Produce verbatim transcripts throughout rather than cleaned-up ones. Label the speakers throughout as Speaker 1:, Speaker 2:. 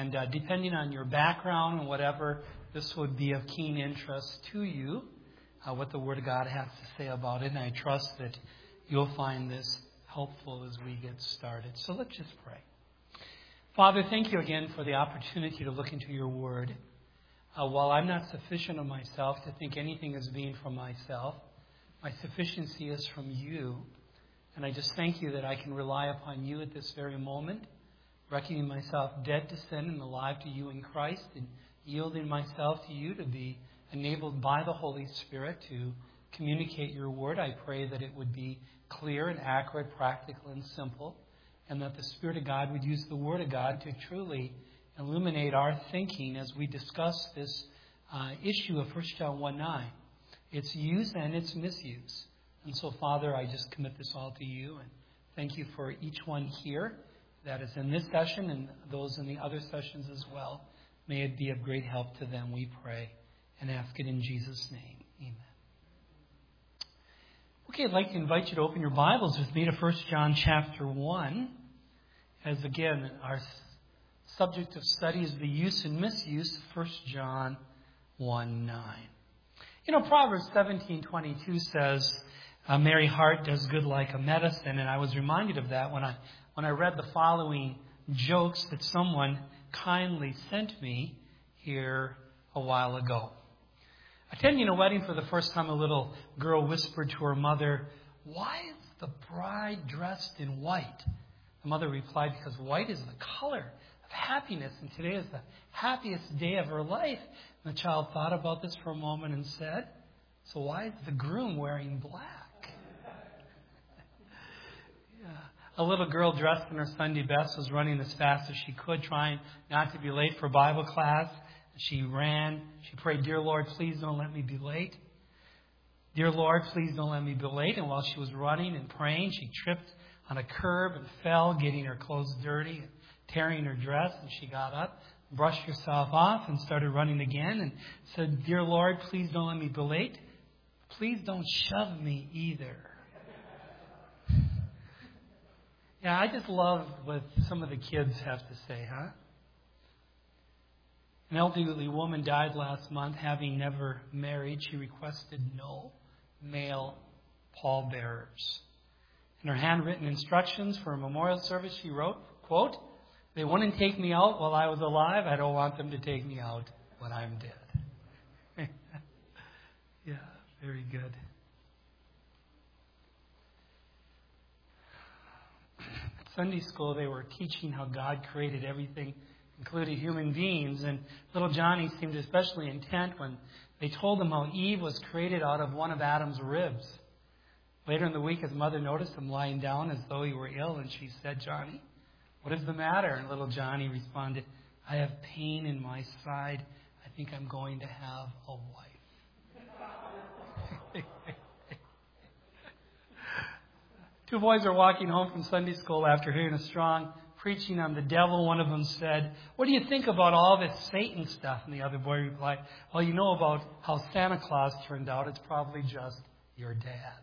Speaker 1: And uh, depending on your background and whatever, this would be of keen interest to you, uh, what the Word of God has to say about it. And I trust that you'll find this helpful as we get started. So let's just pray. Father, thank you again for the opportunity to look into your Word. Uh, while I'm not sufficient of myself to think anything is being from myself, my sufficiency is from you. And I just thank you that I can rely upon you at this very moment, reckoning myself dead to sin and alive to you in Christ, and yielding myself to you to be enabled by the Holy Spirit to communicate your word. I pray that it would be clear and accurate, practical and simple, and that the Spirit of God would use the Word of God to truly illuminate our thinking as we discuss this uh, issue of First John one nine. Its use and its misuse. And so, Father, I just commit this all to you, and thank you for each one here that is in this session and those in the other sessions as well. May it be of great help to them, we pray, and ask it in Jesus' name. Amen. Okay, I'd like to invite you to open your Bibles with me to First John chapter one, as again, our subject of study is the use and misuse of First John one nine. You know, Proverbs seventeen twenty-two says, a merry heart does good like a medicine. And I was reminded of that when I when I read the following jokes that someone kindly sent me here a while ago. Attending a wedding for the first time, a little girl whispered to her mother, "Why is the bride dressed in white?" The mother replied, "Because white is the color of happiness, and today is the happiest day of her life." And the child thought about this for a moment and said, "So why is the groom wearing black?" Yeah. A little girl dressed in her Sunday best was running as fast as she could, trying not to be late for Bible class. She ran. She prayed, "Dear Lord, please don't let me be late. Dear Lord, please don't let me be late." And while she was running and praying, she tripped on a curb and fell, getting her clothes dirty, tearing her dress. And she got up, brushed herself off, and started running again and said, "Dear Lord, please don't let me be late. Please don't shove me either." Yeah, I just love what some of the kids have to say, huh? An elderly woman died last month, having never married. She requested no male pallbearers. In her handwritten instructions for a memorial service, she wrote, quote, "They wouldn't take me out while I was alive. I don't want them to take me out when I'm dead." Yeah, very good. At Sunday school, they were teaching how God created everything, including human beings. And little Johnny seemed especially intent when they told him how Eve was created out of one of Adam's ribs. Later in the week, his mother noticed him lying down as though he were ill, and she said, "Johnny, what is the matter?" And little Johnny responded, "I have pain in my side. I think I'm going to have a wife." Two boys were walking home from Sunday school after hearing a strong preaching on the devil. One of them said, "What do you think about all this Satan stuff?" And the other boy replied, "Well, you know about how Santa Claus turned out. It's probably just your dad."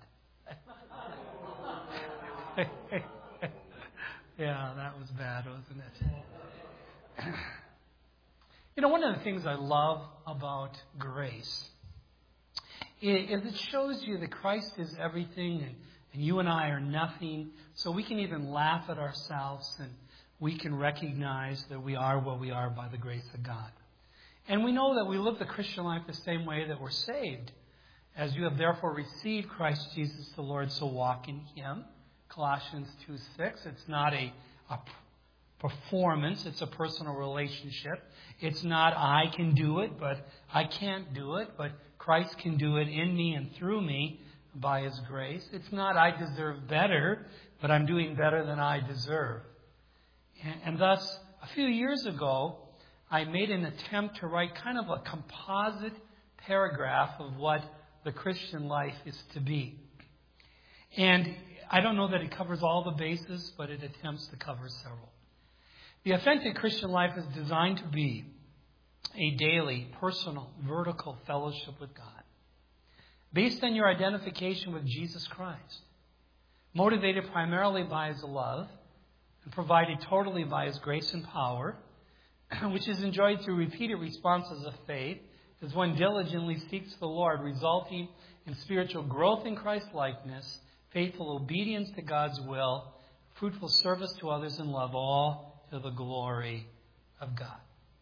Speaker 1: Yeah, that was bad, wasn't it? You know, one of the things I love about grace is it shows you that Christ is everything and, and you and I are nothing. So we can even laugh at ourselves and we can recognize that we are what we are by the grace of God. And we know that we live the Christian life the same way that we're saved. As you have therefore received Christ Jesus the Lord, so walk in Him. Colossians two six. It's not a, a performance. It's a personal relationship. It's not I can do it, but I can't do it. But Christ can do it in me and through me by His grace. It's not I deserve better, but I'm doing better than I deserve. And, and thus, a few years ago, I made an attempt to write kind of a composite paragraph of what the Christian life is to be. And I don't know that it covers all the bases, but it attempts to cover several. The authentic Christian life is designed to be a daily, personal, vertical fellowship with God, based on your identification with Jesus Christ, motivated primarily by His love and provided totally by His grace and power, which is enjoyed through repeated responses of faith, as one diligently seeks the Lord, resulting in spiritual growth in Christ-likeness, faithful obedience to God's will, fruitful service to others in love, all to the glory of God.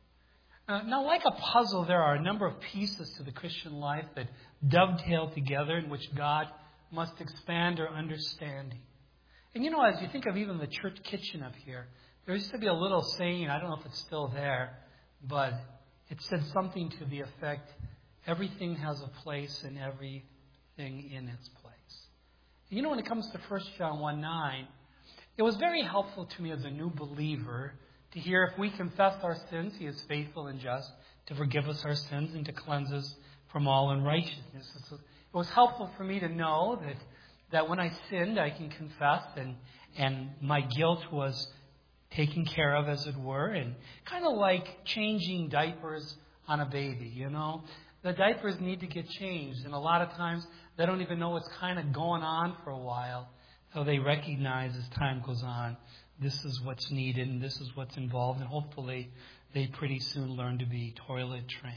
Speaker 1: Uh, now, like a puzzle, there are a number of pieces to the Christian life that dovetail together in which God must expand our understanding. And you know, as you think of even the church kitchen up here, there used to be a little saying, I don't know if it's still there, but it said something to the effect, everything has a place and everything in its place. And you know, when it comes to First John one nine, it was very helpful to me as a new believer to hear if we confess our sins, He is faithful and just to forgive us our sins and to cleanse us from all unrighteousness. It was helpful for me to know that, that when I sinned, I can confess and, and my guilt was taken care of, as it were, and kind of like changing diapers on a baby, you know. The diapers need to get changed, and a lot of times they don't even know what's kind of going on for a while, so they recognize as time goes on, this is what's needed and this is what's involved, and hopefully they pretty soon learn to be toilet trained.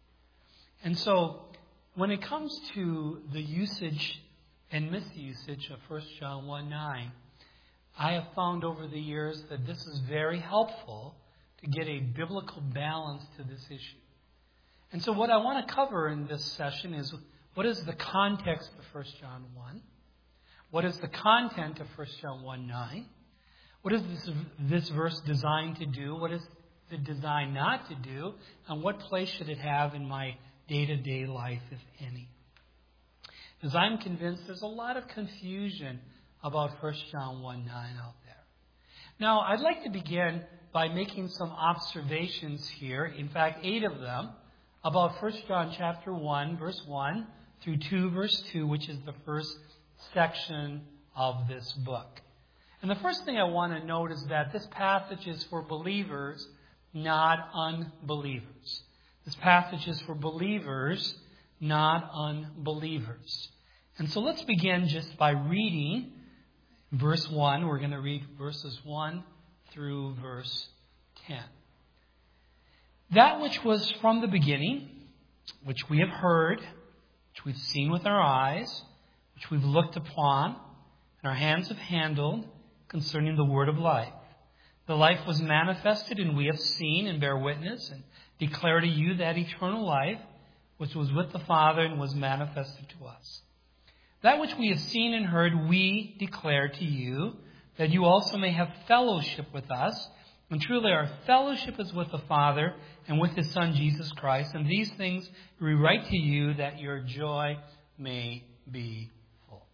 Speaker 1: And so when it comes to the usage and misusage of First John one nine, I have found over the years that this is very helpful to get a biblical balance to this issue. And so what I want to cover in this session is what is the context of First John one? What is the content of First John one nine? What is this, this verse designed to do? What is it designed not to do? And what place should it have in my day-to-day life, if any? Because I'm convinced there's a lot of confusion about First John one nine out there. Now, I'd like to begin by making some observations here, in fact, eight of them, about First John chapter one, verse one, through two, verse two, which is the first section of this book. And the first thing I want to note is that this passage is for believers, not unbelievers. This passage is for believers, not unbelievers. And so let's begin just by reading verse one. We're going to read verses one through verse ten. That which was from the beginning, which we have heard, which we've seen with our eyes, which we've looked upon, and our hands have handled, concerning the word of life. The life was manifested, and we have seen and bear witness, and declare to you that eternal life, which was with the Father and was manifested to us. That which we have seen and heard, we declare to you, that you also may have fellowship with us. And truly our fellowship is with the Father and with His Son, Jesus Christ. And these things we write to you, that your joy may be full.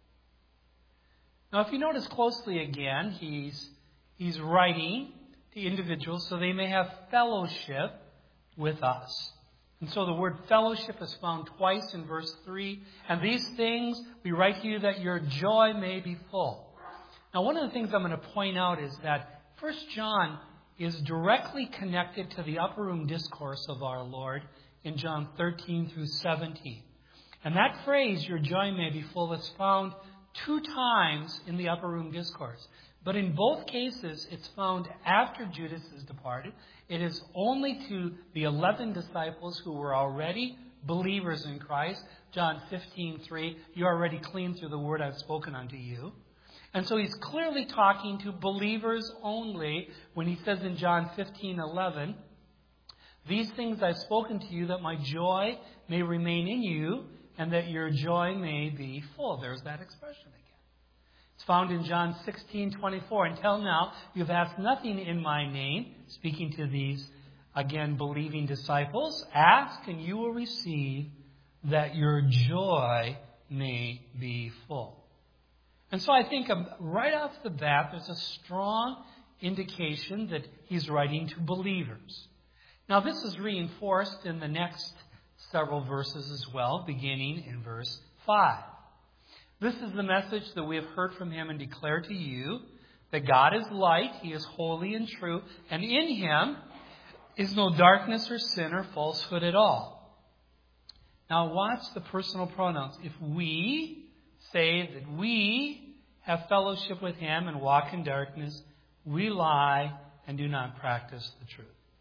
Speaker 1: Now, if you notice closely again, he's, he's writing to individuals so they may have fellowship with us. And so the word fellowship is found twice in verse three. And these things we write to you, that your joy may be full. Now, one of the things I'm going to point out is that First John is directly connected to the upper room discourse of our Lord in John thirteen through seventeen. And that phrase, your joy may be full, is found two times in the upper room discourse. But in both cases, it's found after Judas has departed. It is only to the eleven disciples who were already believers in Christ. John fifteen three, you're already clean through the word I've spoken unto you. And so he's clearly talking to believers only when he says in John fifteen eleven, these things I've spoken to you, that my joy may remain in you, and that your joy may be full. There's that expression again. It's found in John sixteen twenty-four. Until now, you've asked nothing in my name. Speaking to these, again, believing disciples. Ask and you will receive, that your joy may be full. And so I think right off the bat, there's a strong indication that he's writing to believers. Now, this is reinforced in the next several verses as well, beginning in verse five. This is the message that we have heard from him and declare to you, that God is light, he is holy and true, and in him is no darkness or sin or falsehood at all. Now watch the personal pronouns. If we say that we have fellowship with him and walk in darkness, we lie and do not practice the truth.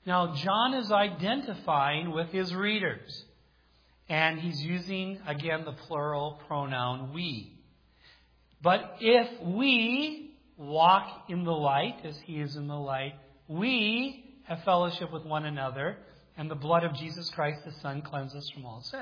Speaker 1: Now, John is identifying with his readers. And he's using, again, the plural pronoun we. But if we walk in the light, as he is in the light, we have fellowship with one another, and the blood of Jesus Christ, the Son, cleanses us from all sin.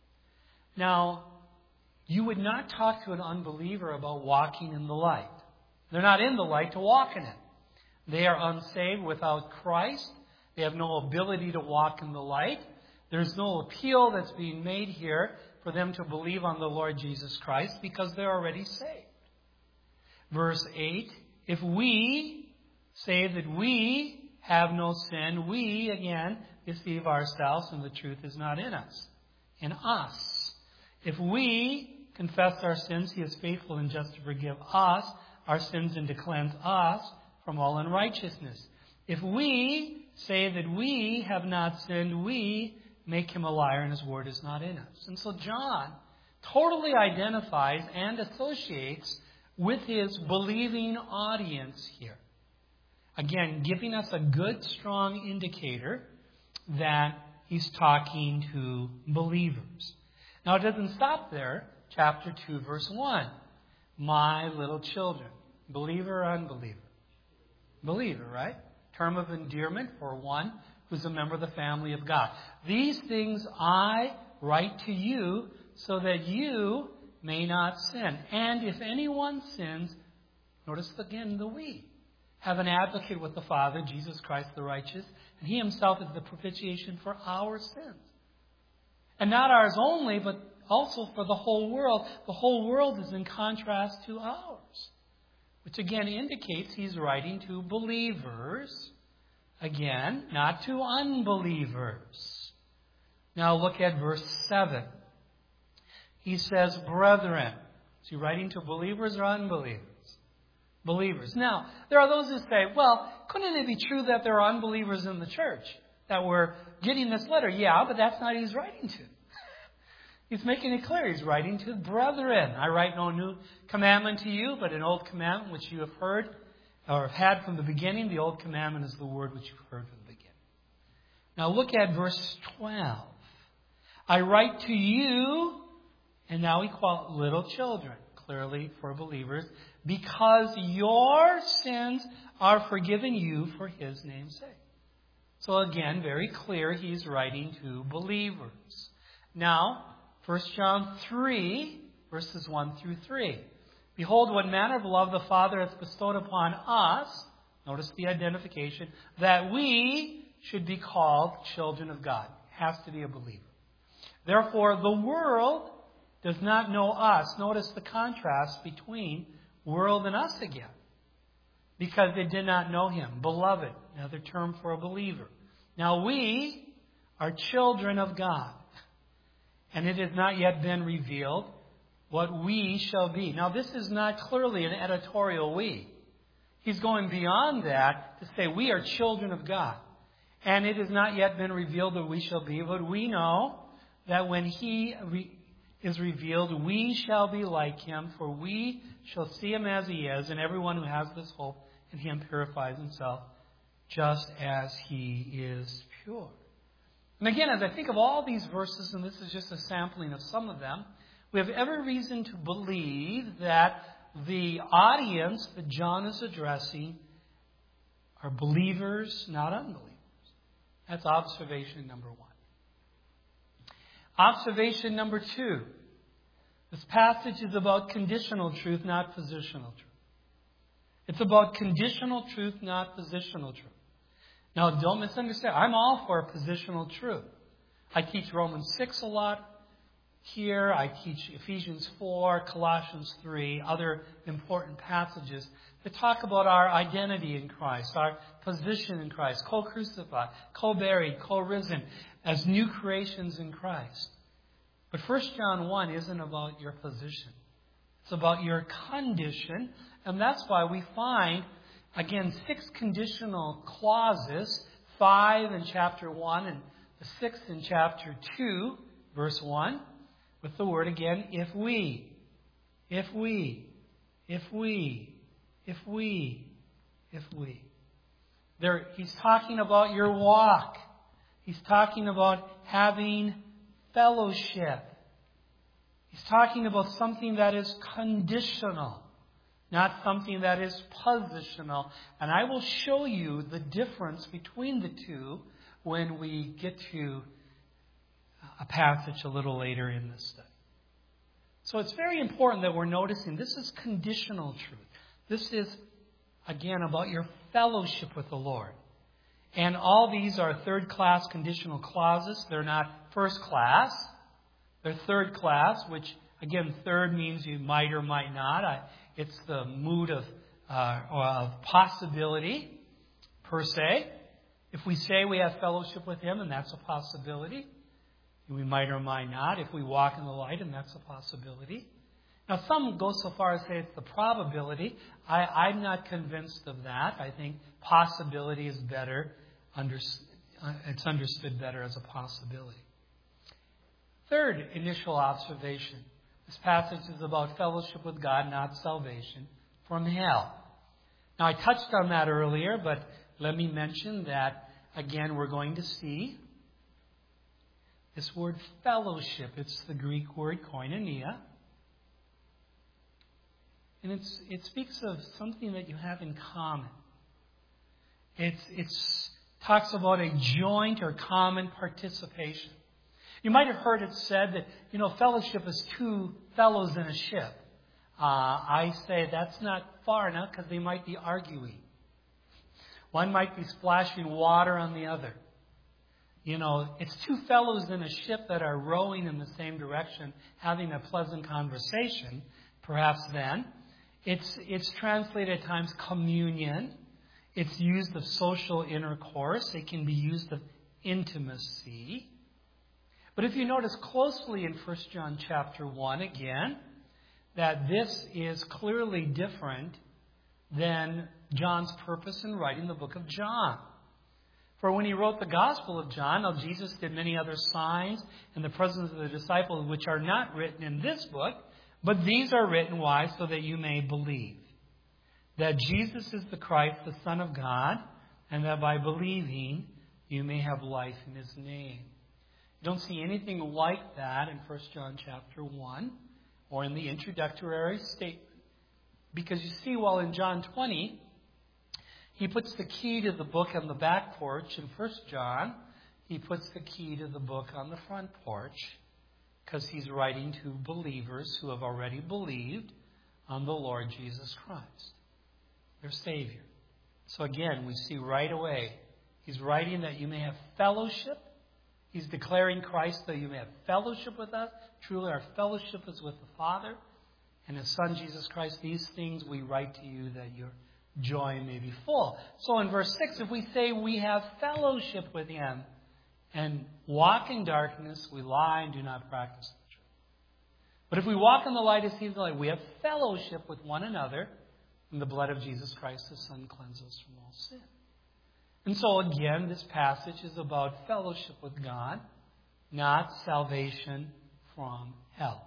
Speaker 1: Now, you would not talk to an unbeliever about walking in the light. They're not in the light to walk in it. They are unsaved without Christ. They have no ability to walk in the light. There's no appeal that's being made here for them to believe on the Lord Jesus Christ because they're already saved. Verse eight, if we say that we have no sin, we, again, deceive ourselves and the truth is not in us. In us. If we confess our sins, He is faithful and just to forgive us our sins and to cleanse us from all unrighteousness. If we say that we have not sinned, we make Him a liar and His word is not in us. And so John totally identifies and associates with his believing audience here. Again, giving us a good, strong indicator that he's talking to believers. Now, it doesn't stop there. Chapter two, verse one. My little children. Believer or unbeliever? Believer, right? Term of endearment for one who's a member of the family of God. These things I write to you so that you may not sin. And if anyone sins, notice again the we. Have an advocate with the Father, Jesus Christ the righteous, and He Himself is the propitiation for our sins. And not ours only, but also for the whole world. The whole world is in contrast to ours. Which again indicates He's writing to believers. Again, not to unbelievers. Now look at verse seven. He says, brethren. Is he writing to believers or unbelievers? Believers. Now, there are those who say, well, couldn't it be true that there are unbelievers in the church that were getting this letter? Yeah, but that's not who he's writing to. He's making it clear. He's writing to brethren. I write no new commandment to you, but an old commandment which you have heard or have had from the beginning. The old commandment is the word which you've heard from the beginning. Now look at verse twelve. I write to you, and now we call it little children, clearly for believers, because your sins are forgiven you for His name's sake. So again, very clear, he's writing to believers. Now, First John three, verses one through three. Behold, what manner of love the Father hath bestowed upon us, notice the identification, that we should be called children of God. Has to be a believer. Therefore, the world does not know us. Notice the contrast between world and us again. Because they did not know Him. Beloved, another term for a believer. Now we are children of God. And it has not yet been revealed what we shall be. Now this is not clearly an editorial we. He's going beyond that to say we are children of God. And it has not yet been revealed what we shall be. But we know that when He re- is revealed, we shall be like Him, for we shall see Him as He is, and everyone who has this hope in Him purifies himself just as He is pure. And again, as I think of all these verses, and this is just a sampling of some of them, we have every reason to believe that the audience that John is addressing are believers, not unbelievers. That's observation number one. Observation number two. This passage is about conditional truth, not positional truth. It's about conditional truth, not positional truth. Now, don't misunderstand. I'm all for positional truth. I teach Romans six a lot here. I teach Ephesians four, Colossians three, other important passages that talk about our identity in Christ, our position in Christ, co-crucified, co-buried, co-risen, as new creations in Christ. But First John one isn't about your position. It's about your condition. And that's why we find, again, six conditional clauses, five in chapter one and the sixth in chapter two, verse one, with the word again, if we, if we, if we, if we, if we. There, he's talking about your walk. He's talking about having fellowship. He's talking about something that is conditional, not something that is positional. And I will show you the difference between the two when we get to a passage a little later in this study. So it's very important that we're noticing this is conditional truth. This is, again, about your fellowship with the Lord. And all these are third-class conditional clauses. They're not first class. They're third class, which, again, third means you might or might not. I, it's the mood of, uh, of possibility, per se. If we say we have fellowship with Him, and that's a possibility. We might or might not. If we walk in the light, and that's a possibility. Now, some go so far as say it's the probability. I, I'm not convinced of that. I think possibility is better. Under, it's understood better as a possibility. Third initial observation. This passage is about fellowship with God, not salvation from hell. Now, I touched on that earlier, but let me mention that, again, we're going to see this word fellowship. It's the Greek word koinonia. And it's, it speaks of something that you have in common. It's, it's talks about a joint or common participation. You might have heard it said that, you know, fellowship is two fellows in a ship. Uh, I say that's not far enough because they might be arguing. One might be splashing water on the other. You know, it's two fellows in a ship that are rowing in the same direction, having a pleasant conversation, perhaps then. It's, it's translated at times communion. It's used of social intercourse. It can be used of intimacy. But if you notice closely in First John chapter one again, that this is clearly different than John's purpose in writing the book of John. For when he wrote the Gospel of John, now Jesus did many other signs in the presence of the disciples which are not written in this book, but these are written, why? So that you may believe that Jesus is the Christ, the Son of God, and that by believing you may have life in His name. You don't see anything like that in First John chapter one or in the introductory statement. Because you see, while in John twenty, he puts the key to the book on the back porch. In First John, he puts the key to the book on the front porch because he's writing to believers who have already believed on the Lord Jesus Christ, their Savior. So again, we see right away, he's writing that you may have fellowship. He's declaring Christ that you may have fellowship with us. Truly, our fellowship is with the Father and His Son, Jesus Christ. These things we write to you that your joy may be full. So in verse six, if we say we have fellowship with Him and walk in darkness, we lie and do not practice the truth. But if we walk in the light as He is in the light, we have fellowship with one another, and the blood of Jesus Christ, His Son, cleanses us from all sin. And so again, this passage is about fellowship with God, not salvation from hell.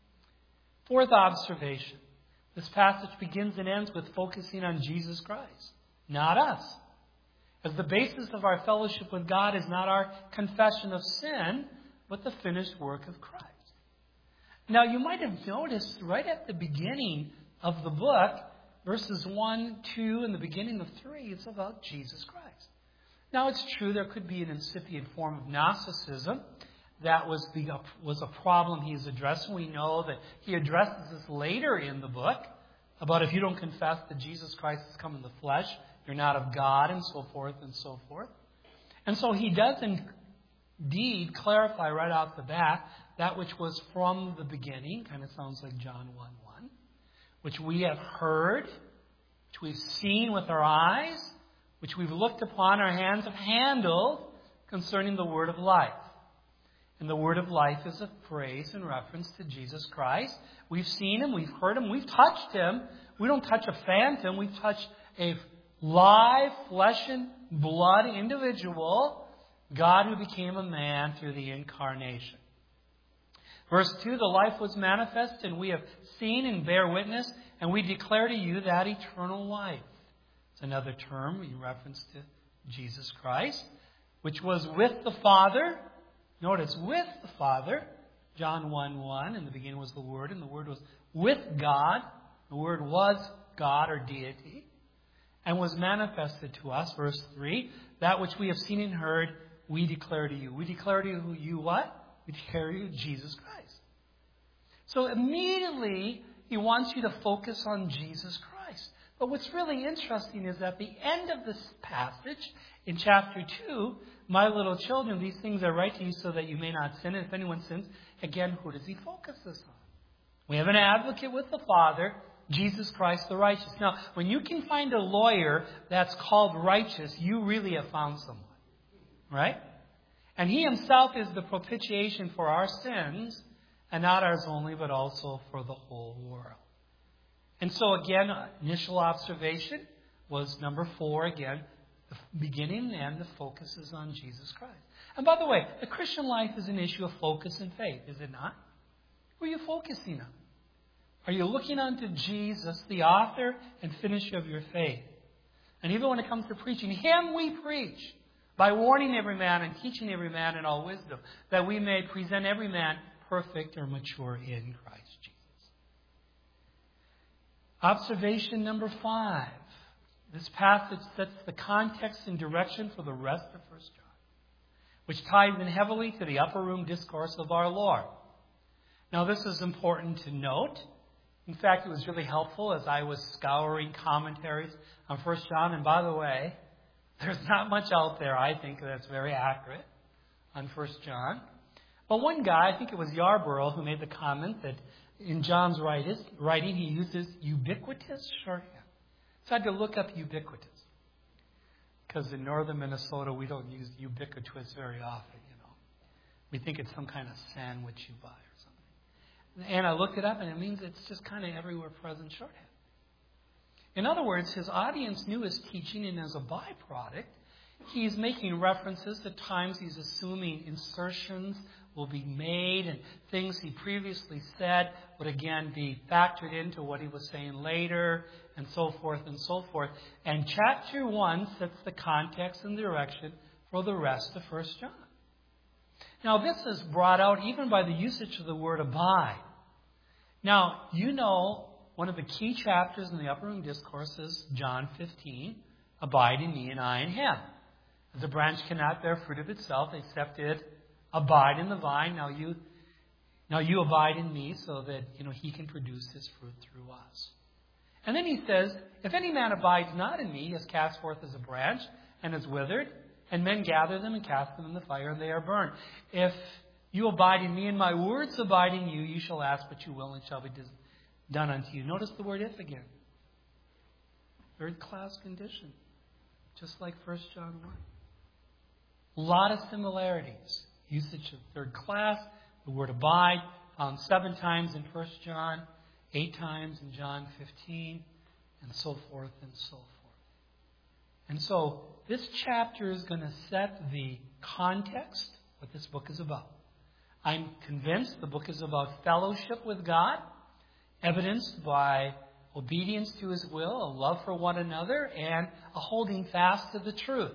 Speaker 1: Fourth observation. This passage begins and ends with focusing on Jesus Christ, not us. As the basis of our fellowship with God is not our confession of sin, but the finished work of Christ. Now, you might have noticed right at the beginning of the book, verses one, two, and the beginning of three, it's about Jesus Christ. Now, it's true there could be an incipient form of Gnosticism. That was, the, was a problem he's addressing. We know that he addresses this later in the book about if you don't confess that Jesus Christ has come in the flesh, you're not of God, and so forth and so forth. And so he does indeed clarify right off the bat that which was from the beginning, kind of sounds like John one one, which we have heard, which we've seen with our eyes, which we've looked upon, our hands have handled, concerning the word of life. And the word of life is a phrase in reference to Jesus Christ. We've seen Him, we've heard Him, we've touched Him. We don't touch a phantom, we touch a live, flesh and blood individual, God who became a man through the incarnation. Verse two, the life was manifest, and we have seen and bear witness, and we declare to you that eternal life. It's another term in reference to Jesus Christ, which was with the Father. Notice, with the Father. John one one, in the beginning was the Word, and the Word was with God. The Word was God or deity, and was manifested to us. Verse three, that which we have seen and heard, we declare to you. We declare to you what? We declare to you Jesus Christ. So immediately, he wants you to focus on Jesus Christ. But what's really interesting is at the end of this passage, in chapter two, my little children, these things are right to you so that you may not sin. And if anyone sins, again, who does he focus this on? We have an advocate with the Father, Jesus Christ the righteous. Now, when you can find a lawyer that's called righteous, you really have found someone. Right? And he himself is the propitiation for our sins, and not ours only, but also for the whole world. And so again, initial observation was number four again. The beginning and end, the focus is on Jesus Christ. And by the way, the Christian life is an issue of focus and faith, is it not? Who are you focusing on? Are you looking unto Jesus, the author and finisher of your faith? And even when it comes to preaching, Him we preach, by warning every man and teaching every man in all wisdom, that we may present every man perfect or mature in Christ Jesus. Observation number five. This passage sets the context and direction for the rest of First John, which ties in heavily to the upper room discourse of our Lord. Now, this is important to note. In fact, it was really helpful as I was scouring commentaries on First John. And by the way, there's not much out there, I think, that's very accurate on First John. But one guy, I think it was Yarborough, who made the comment that in John's writing, he uses ubiquitous shorthand. So I had to look up ubiquitous. Because in northern Minnesota, we don't use ubiquitous very often, you know. We think it's some kind of sandwich you buy or something. And I looked it up, and it means it's just kind of everywhere present shorthand. In other words, his audience knew his teaching, and as a byproduct, he's making references. At times he's assuming insertions will be made, and things he previously said would again be factored into what he was saying later, and so forth and so forth. And chapter one sets the context and direction for the rest of First John. Now, this is brought out even by the usage of the word abide. Now, you know, one of the key chapters in the Upper Room Discourse is John fifteen, abide in me and I in him. As a branch cannot bear fruit of itself except it abide in the vine. Now you, now you abide in me so that, you know, he can produce his fruit through us. And then he says, if any man abides not in me, he is cast forth as a branch and is withered, and men gather them and cast them in the fire, and they are burned. If you abide in me and my words abide in you, you shall ask what you will, and it shall be done unto you. Notice the word if again. Third class condition. Just like First John one. A lot of similarities. Usage of third class, the word abide, found seven times in First John, eight times in John fifteen, and so forth and so forth. And so this chapter is going to set the context, what this book is about. I'm convinced the book is about fellowship with God, evidenced by obedience to His will, a love for one another, and a holding fast to the truth.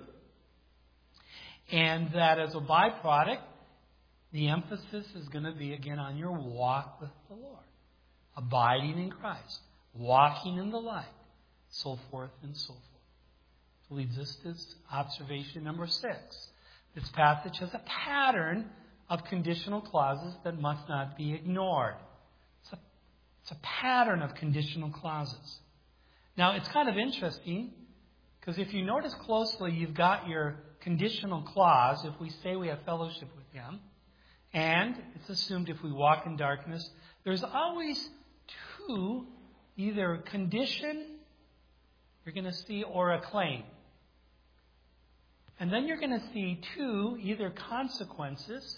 Speaker 1: And that as a byproduct, the emphasis is going to be again on your walk with the Lord. Abiding in Christ. Walking in the light. So forth and so forth. So leads us to observation number six. This passage has a pattern of conditional clauses that must not be ignored. It's a, it's a pattern of conditional clauses. Now, it's kind of interesting because if you notice closely, you've got your conditional clause. If we say we have fellowship with Him, and it's assumed if we walk in darkness, there's always two, either a condition you're going to see or a claim. And then you're going to see two, either consequences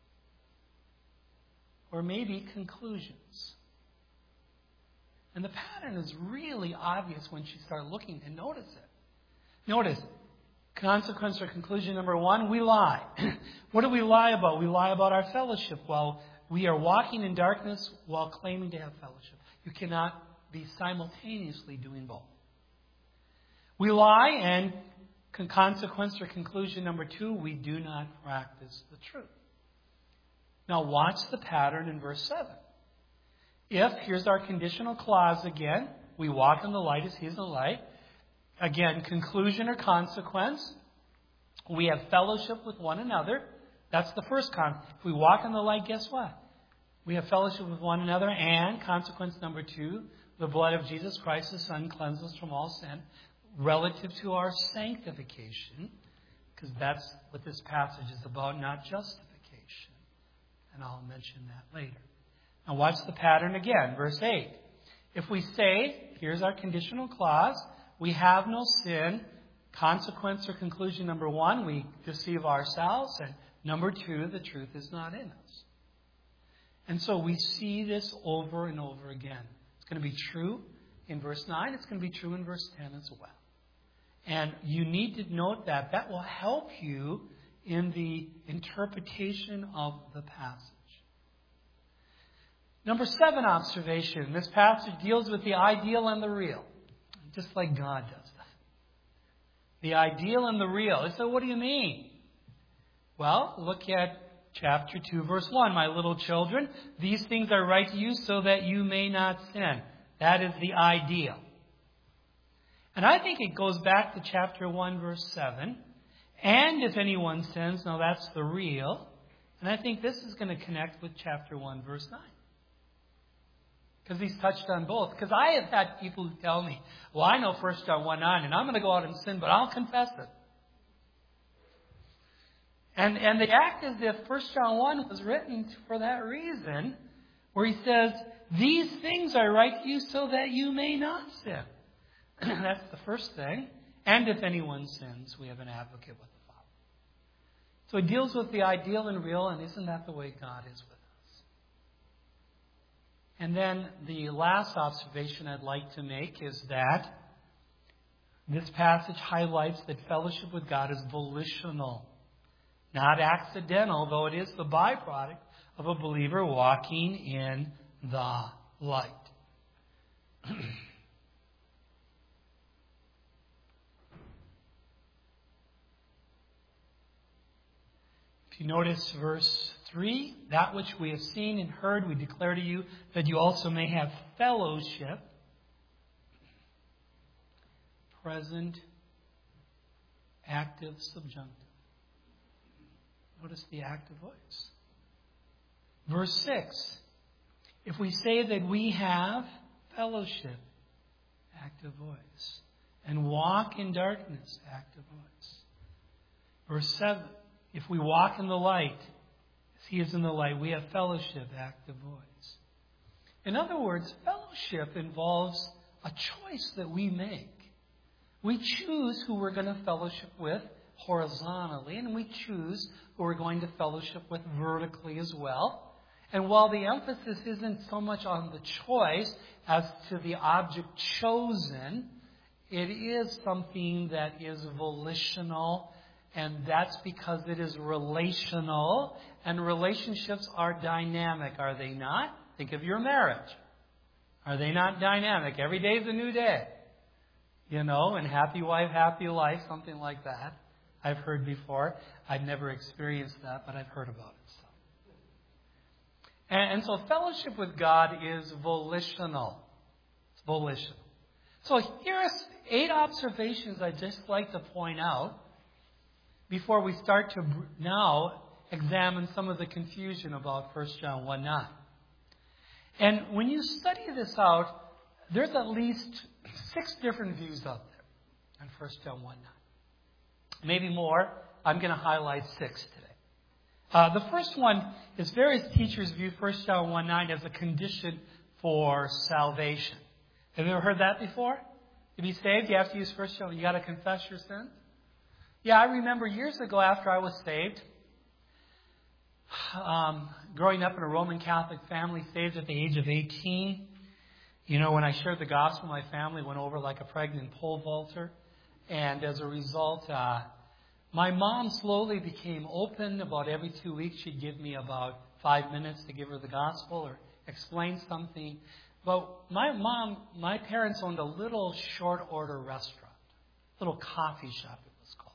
Speaker 1: or maybe conclusions. And the pattern is really obvious once you start looking and notice it. Notice, consequence or conclusion number one, we lie. What do we lie about? We lie about our fellowship while we are walking in darkness while claiming to have fellowship. You cannot be simultaneously doing both. We lie, and con- consequence or conclusion number two, we do not practice the truth. Now watch the pattern in verse seven. If, here's our conditional clause again, we walk in the light as He is in the light. Again, conclusion or consequence. We have fellowship with one another. That's the first con. If we walk in the light, guess what? We have fellowship with one another. And consequence number two, the blood of Jesus Christ, the Son, cleanses us from all sin relative to our sanctification. Because that's what this passage is about, not justification. And I'll mention that later. Now watch the pattern again. Verse eight. If we say, here's our conditional clause, we have no sin. Consequence or conclusion number one, we deceive ourselves. And number two, the truth is not in us. And so we see this over and over again. It's going to be true in verse nine. It's going to be true in verse ten as well. And you need to note that. That will help you in the interpretation of the passage. Number seven observation. This passage deals with the ideal and the real. Just like God does that. The ideal and the real. So what do you mean? Well, look at chapter two, verse one. My little children, these things I write to you so that you may not sin. That is the ideal. And I think it goes back to chapter one, verse seven. And if anyone sins, now that's the real. And I think this is going to connect with chapter one, verse nine. Because he's touched on both. Because I have had people who tell me, well, I know First John one nine, and I'm going to go out and sin, but I'll confess it. And, and they act as if First John one was written for that reason, where he says, these things I write to you so that you may not sin. That's the first thing. And if anyone sins, we have an advocate with the Father. So he deals with the ideal and real, and isn't that the way God is with us? And then the last observation I'd like to make is that this passage highlights that fellowship with God is volitional, not accidental, though it is the byproduct of a believer walking in the light. If you notice verse three, that which we have seen and heard, we declare to you that you also may have fellowship. Present, active, subjunctive. Notice the active voice. Verse six, if we say that we have fellowship, active voice, and walk in darkness, active voice. Verse seven, if we walk in the light, as He is in the light, we have fellowship, active voice. In other words, fellowship involves a choice that we make. We choose who we're going to fellowship with horizontally, and we choose who we're going to fellowship with vertically as well. And while the emphasis isn't so much on the choice as to the object chosen, it is something that is volitional. And that's because it is relational. And relationships are dynamic, are they not? Think of your marriage. Are they not dynamic? Every day is a new day. You know, and happy wife, happy life, something like that. I've heard before. I've never experienced that, but I've heard about it. So. And, and so fellowship with God is volitional. It's volitional. So here's eight observations I'd just like to point out before we start to now examine some of the confusion about First John one nine. And when you study this out, there's at least six different views out there on First John one nine. Maybe more. I'm going to highlight six today. Uh, the first one is various teachers view First John one nine as a condition for salvation. Have you ever heard that before? To be saved, you have to use First John. You got to confess your sins. Yeah, I remember years ago after I was saved, um, growing up in a Roman Catholic family, saved at the age of eighteen. You know, when I shared the gospel, my family went over like a pregnant pole vaulter. And as a result, uh, my mom slowly became open. About every two weeks, she'd give me about five minutes to give her the gospel or explain something. But my mom, my parents owned a little short order restaurant, little coffee shop it was called.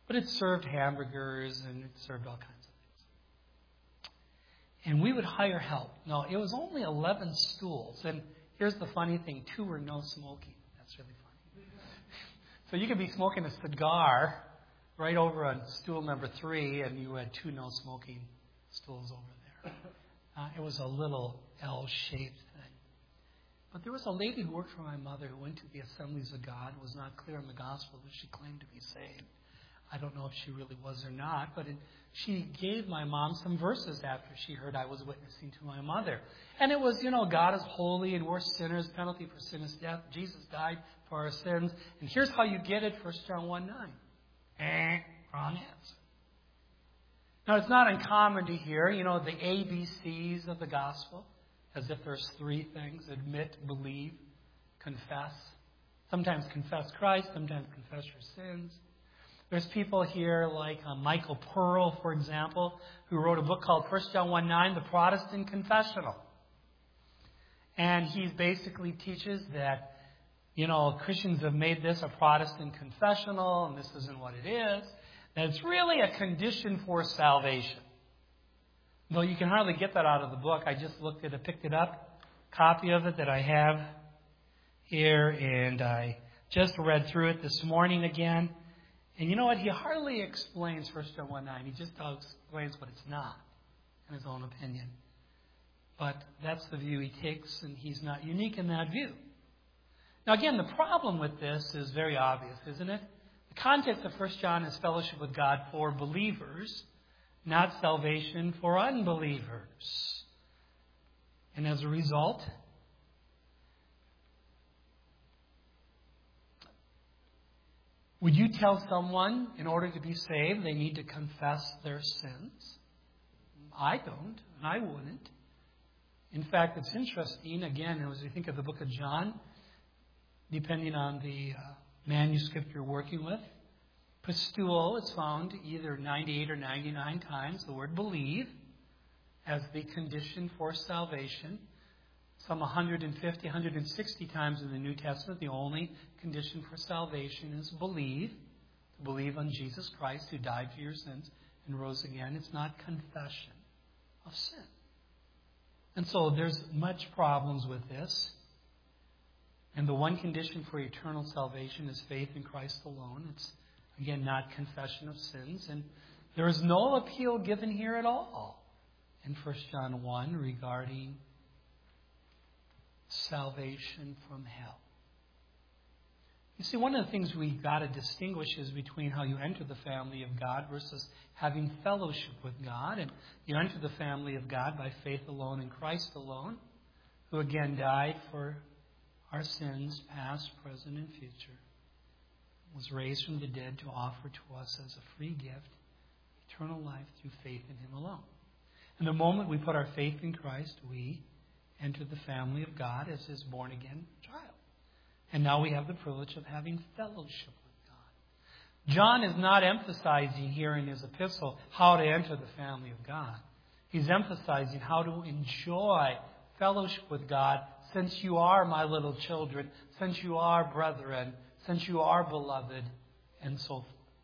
Speaker 1: But it served hamburgers and it served all kinds of things. And we would hire help. No, it was only eleven stools. And here's the funny thing, two were no smoking. That's really funny. So you could be smoking a cigar right over on stool number three, and you had two no smoking stools over there. Uh, it was a little L-shaped thing. But there was a lady who worked for my mother who went to the Assemblies of God, was not clear in the gospel that she claimed to be saved. I don't know if she really was or not, but it, she gave my mom some verses after she heard I was witnessing to my mother. And it was, you know, God is holy and we're sinners. Penalty for sin is death. Jesus died for our sins. And here's how you get it, First John one nine. Eh, wrong answer. Now, it's not uncommon to hear, you know, the A B Cs of the gospel, as if there's three things: admit, believe, confess. Sometimes confess Christ, sometimes confess your sins. There's people here like uh, Michael Pearl, for example, who wrote a book called First John one nine, The Protestant Confessional. And he basically teaches that, you know, Christians have made this a Protestant confessional, and this isn't what it is. That it's really a condition for salvation. Though you can hardly get that out of the book. I just looked at it, picked it up, copy of it that I have here, and I just read through it this morning again. And you know what? He hardly explains First John one nine. He just explains what it's not, in his own opinion. But that's the view he takes, and he's not unique in that view. Now, again, the problem with this is very obvious, isn't it? The context of First John is fellowship with God for believers, not salvation for unbelievers. And as a result, would you tell someone in order to be saved they need to confess their sins? I don't, and I wouldn't. In fact, it's interesting, again, as we think of the book of John, depending on the uh, manuscript you're working with, pistuo is found either ninety-eight or ninety-nine times, the word believe, as the condition for salvation. Some one hundred fifty, one hundred sixty times in the New Testament, the only condition for salvation is believe. To believe on Jesus Christ, who died for your sins and rose again. It's not confession of sin. And so there's much problems with this. And the one condition for eternal salvation is faith in Christ alone. It's, again, not confession of sins. And there is no appeal given here at all in First John one regarding salvation from hell. You see, one of the things we've got to distinguish is between how you enter the family of God versus having fellowship with God. And you enter the family of God by faith alone in Christ alone, who again died for our sins, past, present, and future, was raised from the dead to offer to us as a free gift eternal life through faith in Him alone. And the moment we put our faith in Christ, we enter the family of God as His born-again child. And now we have the privilege of having fellowship with God. John is not emphasizing here in his epistle how to enter the family of God. He's emphasizing how to enjoy fellowship with God since you are my little children, since you are brethren, since you are beloved, and so forth.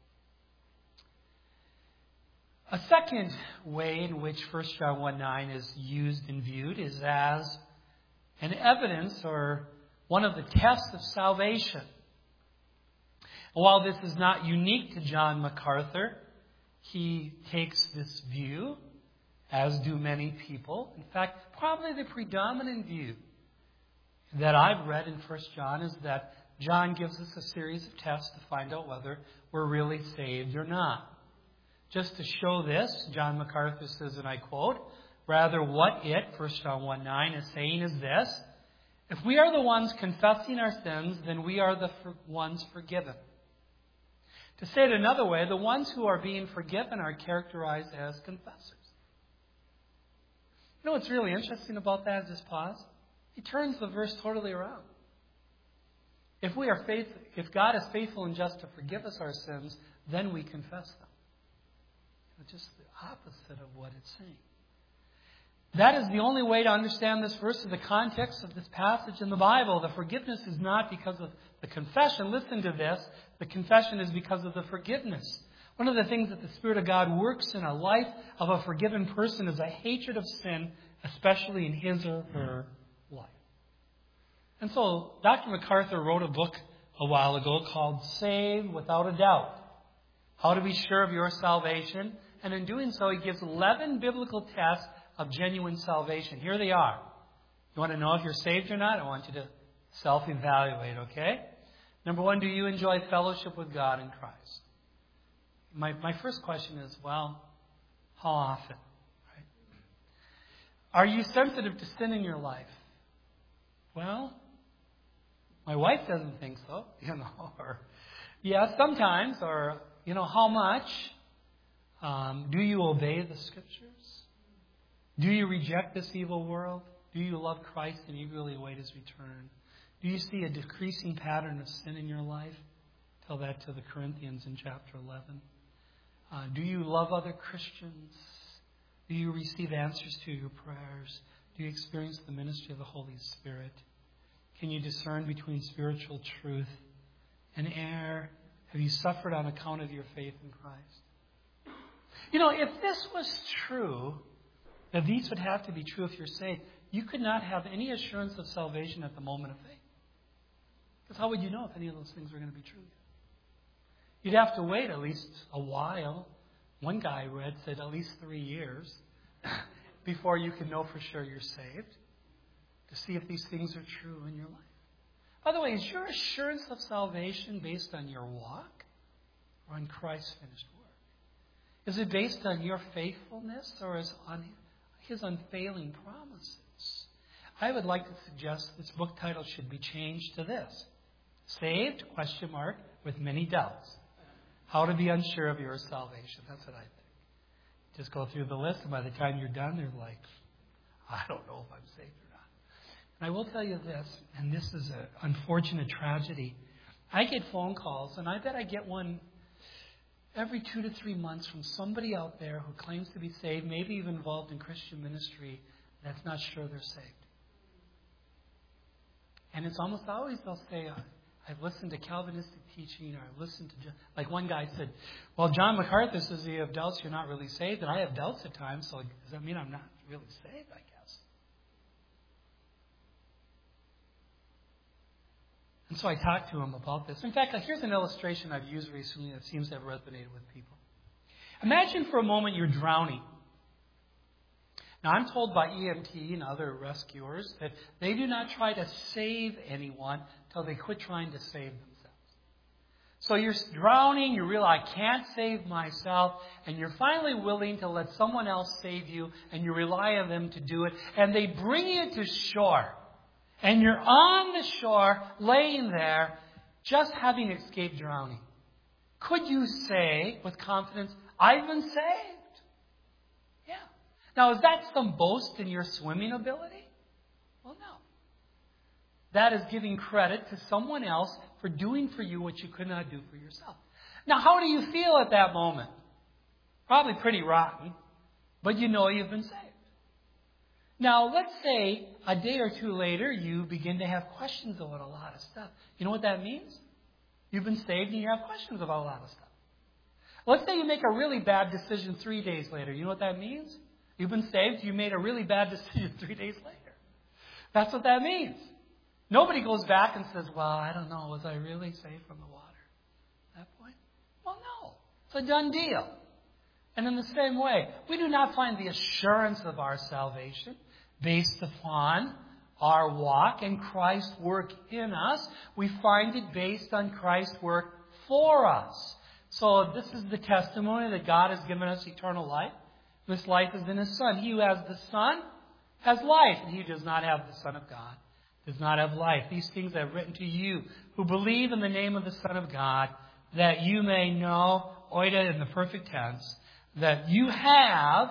Speaker 1: A second way in which First John one nine is used and viewed is as an evidence or one of the tests of salvation. And while this is not unique to John MacArthur, he takes this view, as do many people. In fact, probably the predominant view that I've read in First John is that John gives us a series of tests to find out whether we're really saved or not. Just to show this, John MacArthur says, and I quote, "Rather, what it," First John one nine, is saying is this: if we are the ones confessing our sins, then we are the for- ones forgiven. To say it another way, the ones who are being forgiven are characterized as confessors. You know what's really interesting about that? Just pause. He turns the verse totally around. If we are faith, if God is faithful and just to forgive us our sins, then we confess them. It's just the opposite of what it's saying. That is the only way to understand this verse in the context of this passage in the Bible. The forgiveness is not because of the confession. Listen to this. The confession is because of the forgiveness. One of the things that the Spirit of God works in a life of a forgiven person is a hatred of sin, especially in his or her life. And so Doctor MacArthur wrote a book a while ago called Saved Without a Doubt, How to Be Sure of Your Salvation. And in doing so, he gives eleven biblical tests of genuine salvation. Here they are. You want to know if you're saved or not? I want you to self-evaluate, okay? Number one, do you enjoy fellowship with God in Christ? My my first question is, well, how often? Right? Are you sensitive to sin in your life? Well, my wife doesn't think so, you know. Or, yeah, sometimes. Or, you know, how much? Um, do you obey the Scriptures? Do you reject this evil world? Do you love Christ and eagerly await His return? Do you see a decreasing pattern of sin in your life? Tell that to the Corinthians in chapter eleven. Uh, do you love other Christians? Do you receive answers to your prayers? Do you experience the ministry of the Holy Spirit? Can you discern between spiritual truth and error? Have you suffered on account of your faith in Christ? You know, if this was true, that these would have to be true if you're saved, you could not have any assurance of salvation at the moment of faith. Because how would you know if any of those things were going to be true? You'd have to wait at least a while. One guy I read said at least three years before you can know for sure you're saved, to see if these things are true in your life. By the way, is your assurance of salvation based on your walk or on Christ's finished work? Is it based on your faithfulness or is on His unfailing promises? I would like to suggest this book title should be changed to this: Saved, question mark, with many doubts. How to be unsure of your salvation. That's what I think. Just go through the list, and by the time you're done, they're like, I don't know if I'm saved or not. And I will tell you this, and this is an unfortunate tragedy. I get phone calls, and I bet I get one every two to three months from somebody out there who claims to be saved, maybe even involved in Christian ministry, that's not sure they're saved. And it's almost always they'll say, I've listened to Calvinistic teaching, or I've listened to, like one guy said, well, John MacArthur says you have doubts, you're not really saved. And I have doubts at times, so does that mean I'm not really saved, I guess? And so I talked to him about this. In fact, here's an illustration I've used recently that seems to have resonated with people. Imagine for a moment you're drowning. Now, I'm told by E M T and other rescuers that they do not try to save anyone until they quit trying to save themselves. So you're drowning, you realize, I can't save myself, and you're finally willing to let someone else save you, and you rely on them to do it, and they bring you to shore. And you're on the shore, laying there, just having escaped drowning. Could you say with confidence, I've been saved? Yeah. Now, is that some boast in your swimming ability? Well, no. That is giving credit to someone else for doing for you what you could not do for yourself. Now, how do you feel at that moment? Probably pretty rotten, but you know you've been saved. Now, let's say a day or two later, you begin to have questions about a lot of stuff. You know what that means? You've been saved and you have questions about a lot of stuff. Let's say you make a really bad decision three days later. You know what that means? You've been saved, you made a really bad decision three days later. That's what that means. Nobody goes back and says, well, I don't know, was I really saved from the water at that point? Well, no. It's a done deal. And in the same way, we do not find the assurance of our salvation based upon our walk and Christ's work in us. We find it based on Christ's work for us. So this is the testimony that God has given us eternal life. This life is in His Son. He who has the Son has life, and he who does not have the Son of God does not have life. These things I have written to you who believe in the name of the Son of God, that you may know, oida in the perfect tense, that you have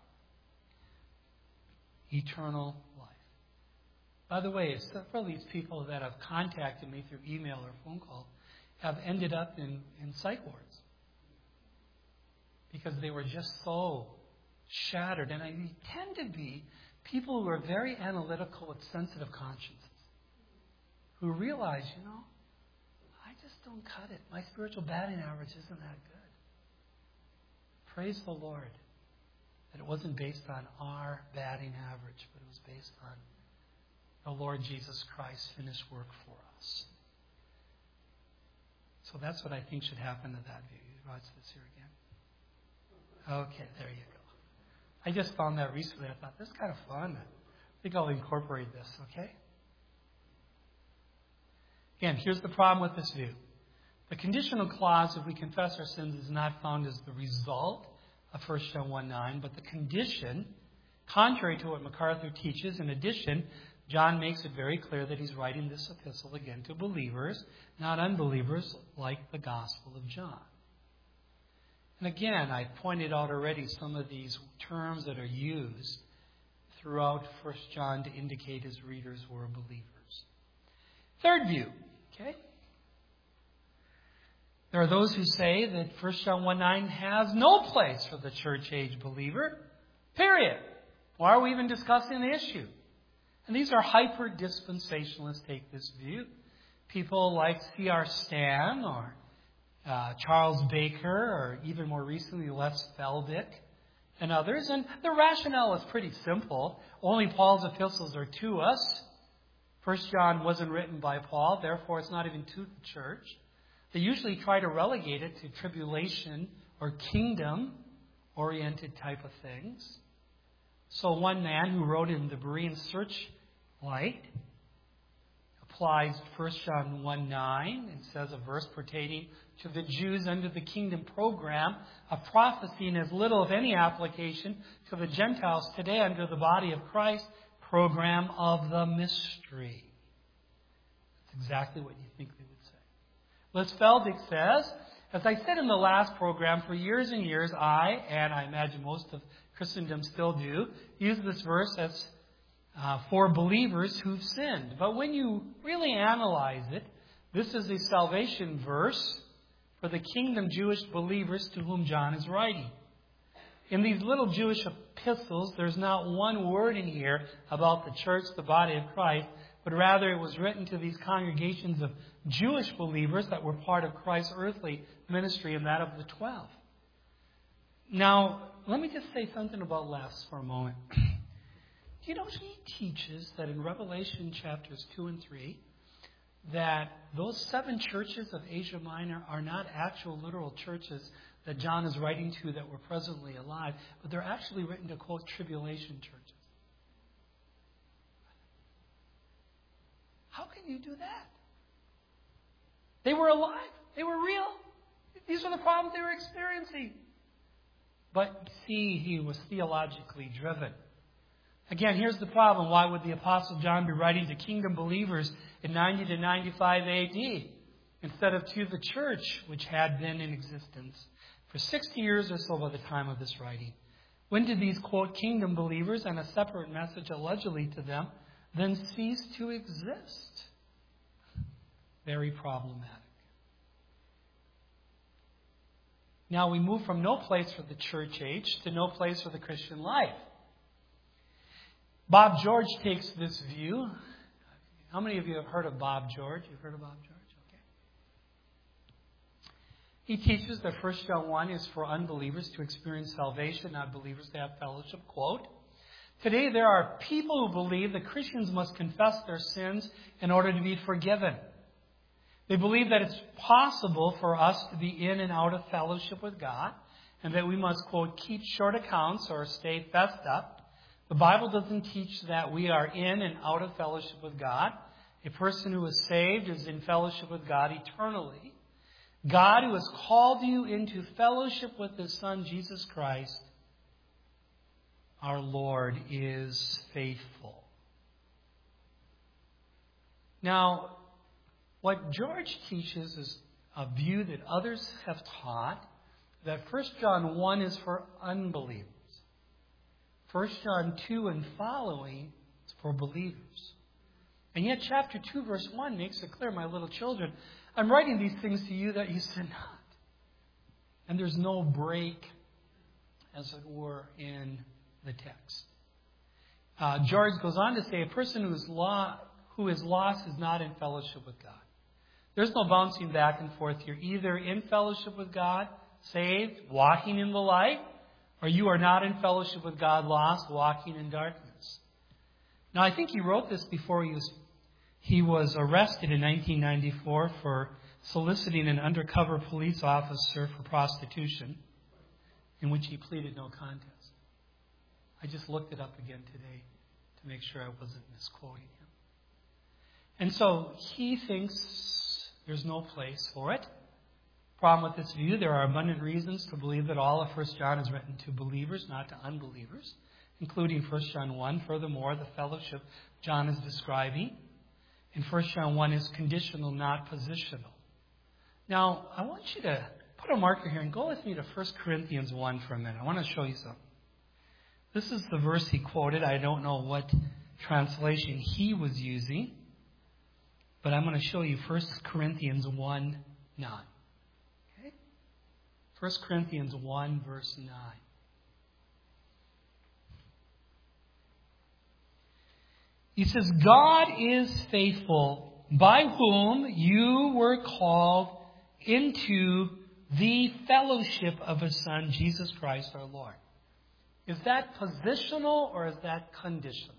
Speaker 1: eternal life. By the way, several of these people that have contacted me through email or phone call have ended up in, in psych wards because they were just so shattered. And I tend to be people who are very analytical with sensitive consciences, who realize, you know, I just don't cut it. My spiritual batting average isn't that good. Praise the Lord that it wasn't based on our batting average, but it was based on the Lord Jesus Christ's finished work for us. So that's what I think should happen to that view. You watch this here again. Okay, there you go. I just found that recently. I thought, this is kind of fun. I think I'll incorporate this, okay? Again, here's the problem with this view. The conditional clause, if we confess our sins, is not found as the result of First John one nine, but the condition, contrary to what MacArthur teaches. In addition, John makes it very clear that he's writing this epistle again to believers, not unbelievers, like the Gospel of John. And again, I pointed out already some of these terms that are used throughout First John to indicate his readers were believers. Third view, okay? There are those who say that First John one nine has no place for the church-age believer, period. Why are we even discussing the issue? And these are hyper-dispensationalists take this view. People like C R Stan or uh, Charles Baker or even more recently Les Feldick and others. And the rationale is pretty simple. Only Paul's epistles are to us. First John wasn't written by Paul, therefore it's not even to the church. They usually try to relegate it to tribulation or kingdom-oriented type of things. So one man who wrote in the Berean Searchlight applies First John one nine and says a verse pertaining to the Jews under the kingdom program of prophecy and has little of any application to the Gentiles today under the body of Christ program of the mystery. That's exactly what you think they would say. Les Feldick says, as I said in the last program, for years and years I, and I imagine most of Christendom still do, use this verse as uh, for believers who've sinned. But when you really analyze it, this is a salvation verse for the kingdom Jewish believers to whom John is writing. In these little Jewish epistles, there's not one word in here about the church, the body of Christ, but rather it was written to these congregations of Jewish believers that were part of Christ's earthly ministry and that of the twelve. Now, let me just say something about Les for a moment. Do you know he teaches that in Revelation chapters two and three, that those seven churches of Asia Minor are not actual literal churches that John is writing to that were presently alive, but they're actually written to, quote, tribulation churches. How can you do that? They were alive. They were real. These were the problems they were experiencing. But see, he was theologically driven. Again, here's the problem. Why would the Apostle John be writing to kingdom believers in ninety to ninety-five A D instead of to the church, which had been in existence for sixty years or so by the time of this writing? When did these, quote, kingdom believers and a separate message allegedly to them then cease to exist? Very problematic. Now we move from no place for the church age to no place for the Christian life. Bob George takes this view. How many of you have heard of Bob George? You've heard of Bob George? Okay. He teaches that First John one is for unbelievers to experience salvation, not believers to have fellowship. Quote, today there are people who believe that Christians must confess their sins in order to be forgiven. They believe that it's possible for us to be in and out of fellowship with God and that we must, quote, keep short accounts or stay fessed up. The Bible doesn't teach that we are in and out of fellowship with God. A person who is saved is in fellowship with God eternally. God, who has called you into fellowship with His Son, Jesus Christ, our Lord, is faithful. Now, what George teaches is a view that others have taught, that First John one is for unbelievers. First John two and following is for believers. And yet chapter two, verse one makes it clear, my little children, I'm writing these things to you that you sin not. And there's no break, as it were, in the text. Uh, George goes on to say, a person who is, lo- who is lost is not in fellowship with God. There's no bouncing back and forth. You're either in fellowship with God saved, walking in the light, or you are not in fellowship with God, lost, walking in darkness. Now, I think he wrote this before he was, he was arrested in nineteen ninety-four for soliciting an undercover police officer for prostitution, in which he pleaded no contest. I just looked it up again today to make sure I wasn't misquoting him. And so he thinks there's no place for it. Problem with this view, there are abundant reasons to believe that all of First John is written to believers, not to unbelievers, including First John one. Furthermore, the fellowship John is describing in First John one is conditional, not positional. Now, I want you to put a marker here and go with me to First Corinthians one for a minute. I want to show you something. This is the verse he quoted. I don't know what translation he was using, but I'm going to show you First Corinthians one nine. Okay? First Corinthians one, verse nine. He says, God is faithful, by whom you were called into the fellowship of His Son, Jesus Christ our Lord. Is that positional or is that conditional?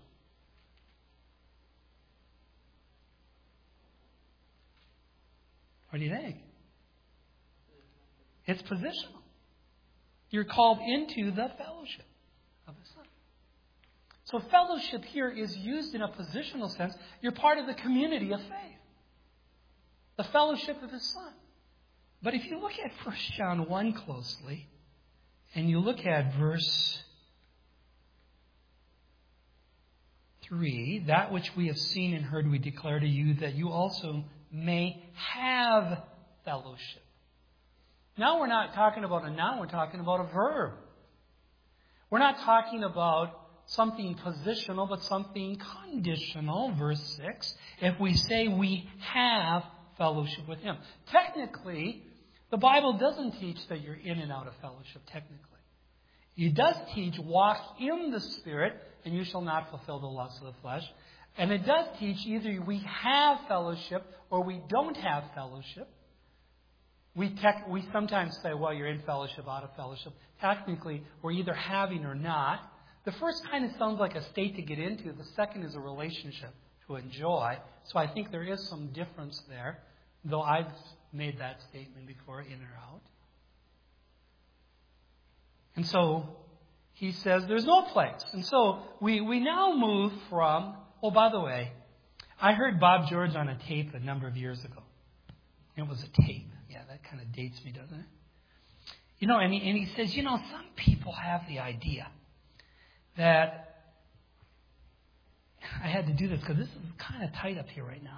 Speaker 1: What do you think? It's positional. You're called into the fellowship of the Son. So fellowship here is used in a positional sense. You're part of the community of faith. The fellowship of His Son. But if you look at First John one closely, and you look at verse three, that which we have seen and heard we declare to you, that you also may have fellowship. Now we're not talking about a noun, we're talking about a verb. We're not talking about something positional, but something conditional. Verse six, if we say we have fellowship with Him. Technically, the Bible doesn't teach that you're in and out of fellowship, technically. It does teach, walk in the Spirit, and you shall not fulfill the lusts of the flesh. And it does teach either we have fellowship or we don't have fellowship. We tech, we sometimes say, well, you're in fellowship, out of fellowship. Technically, we're either having or not. The first kind of sounds like a state to get into. The second is a relationship to enjoy. So I think there is some difference there, though I've made that statement before, in or out. And so he says there's no place. And so we, we now move from, oh, by the way, I heard Bob George on a tape a number of years ago. It was a tape. Yeah, that kind of dates me, doesn't it? You know, and he, and he says, you know, some people have the idea that, I had to do this because this is kind of tight up here right now.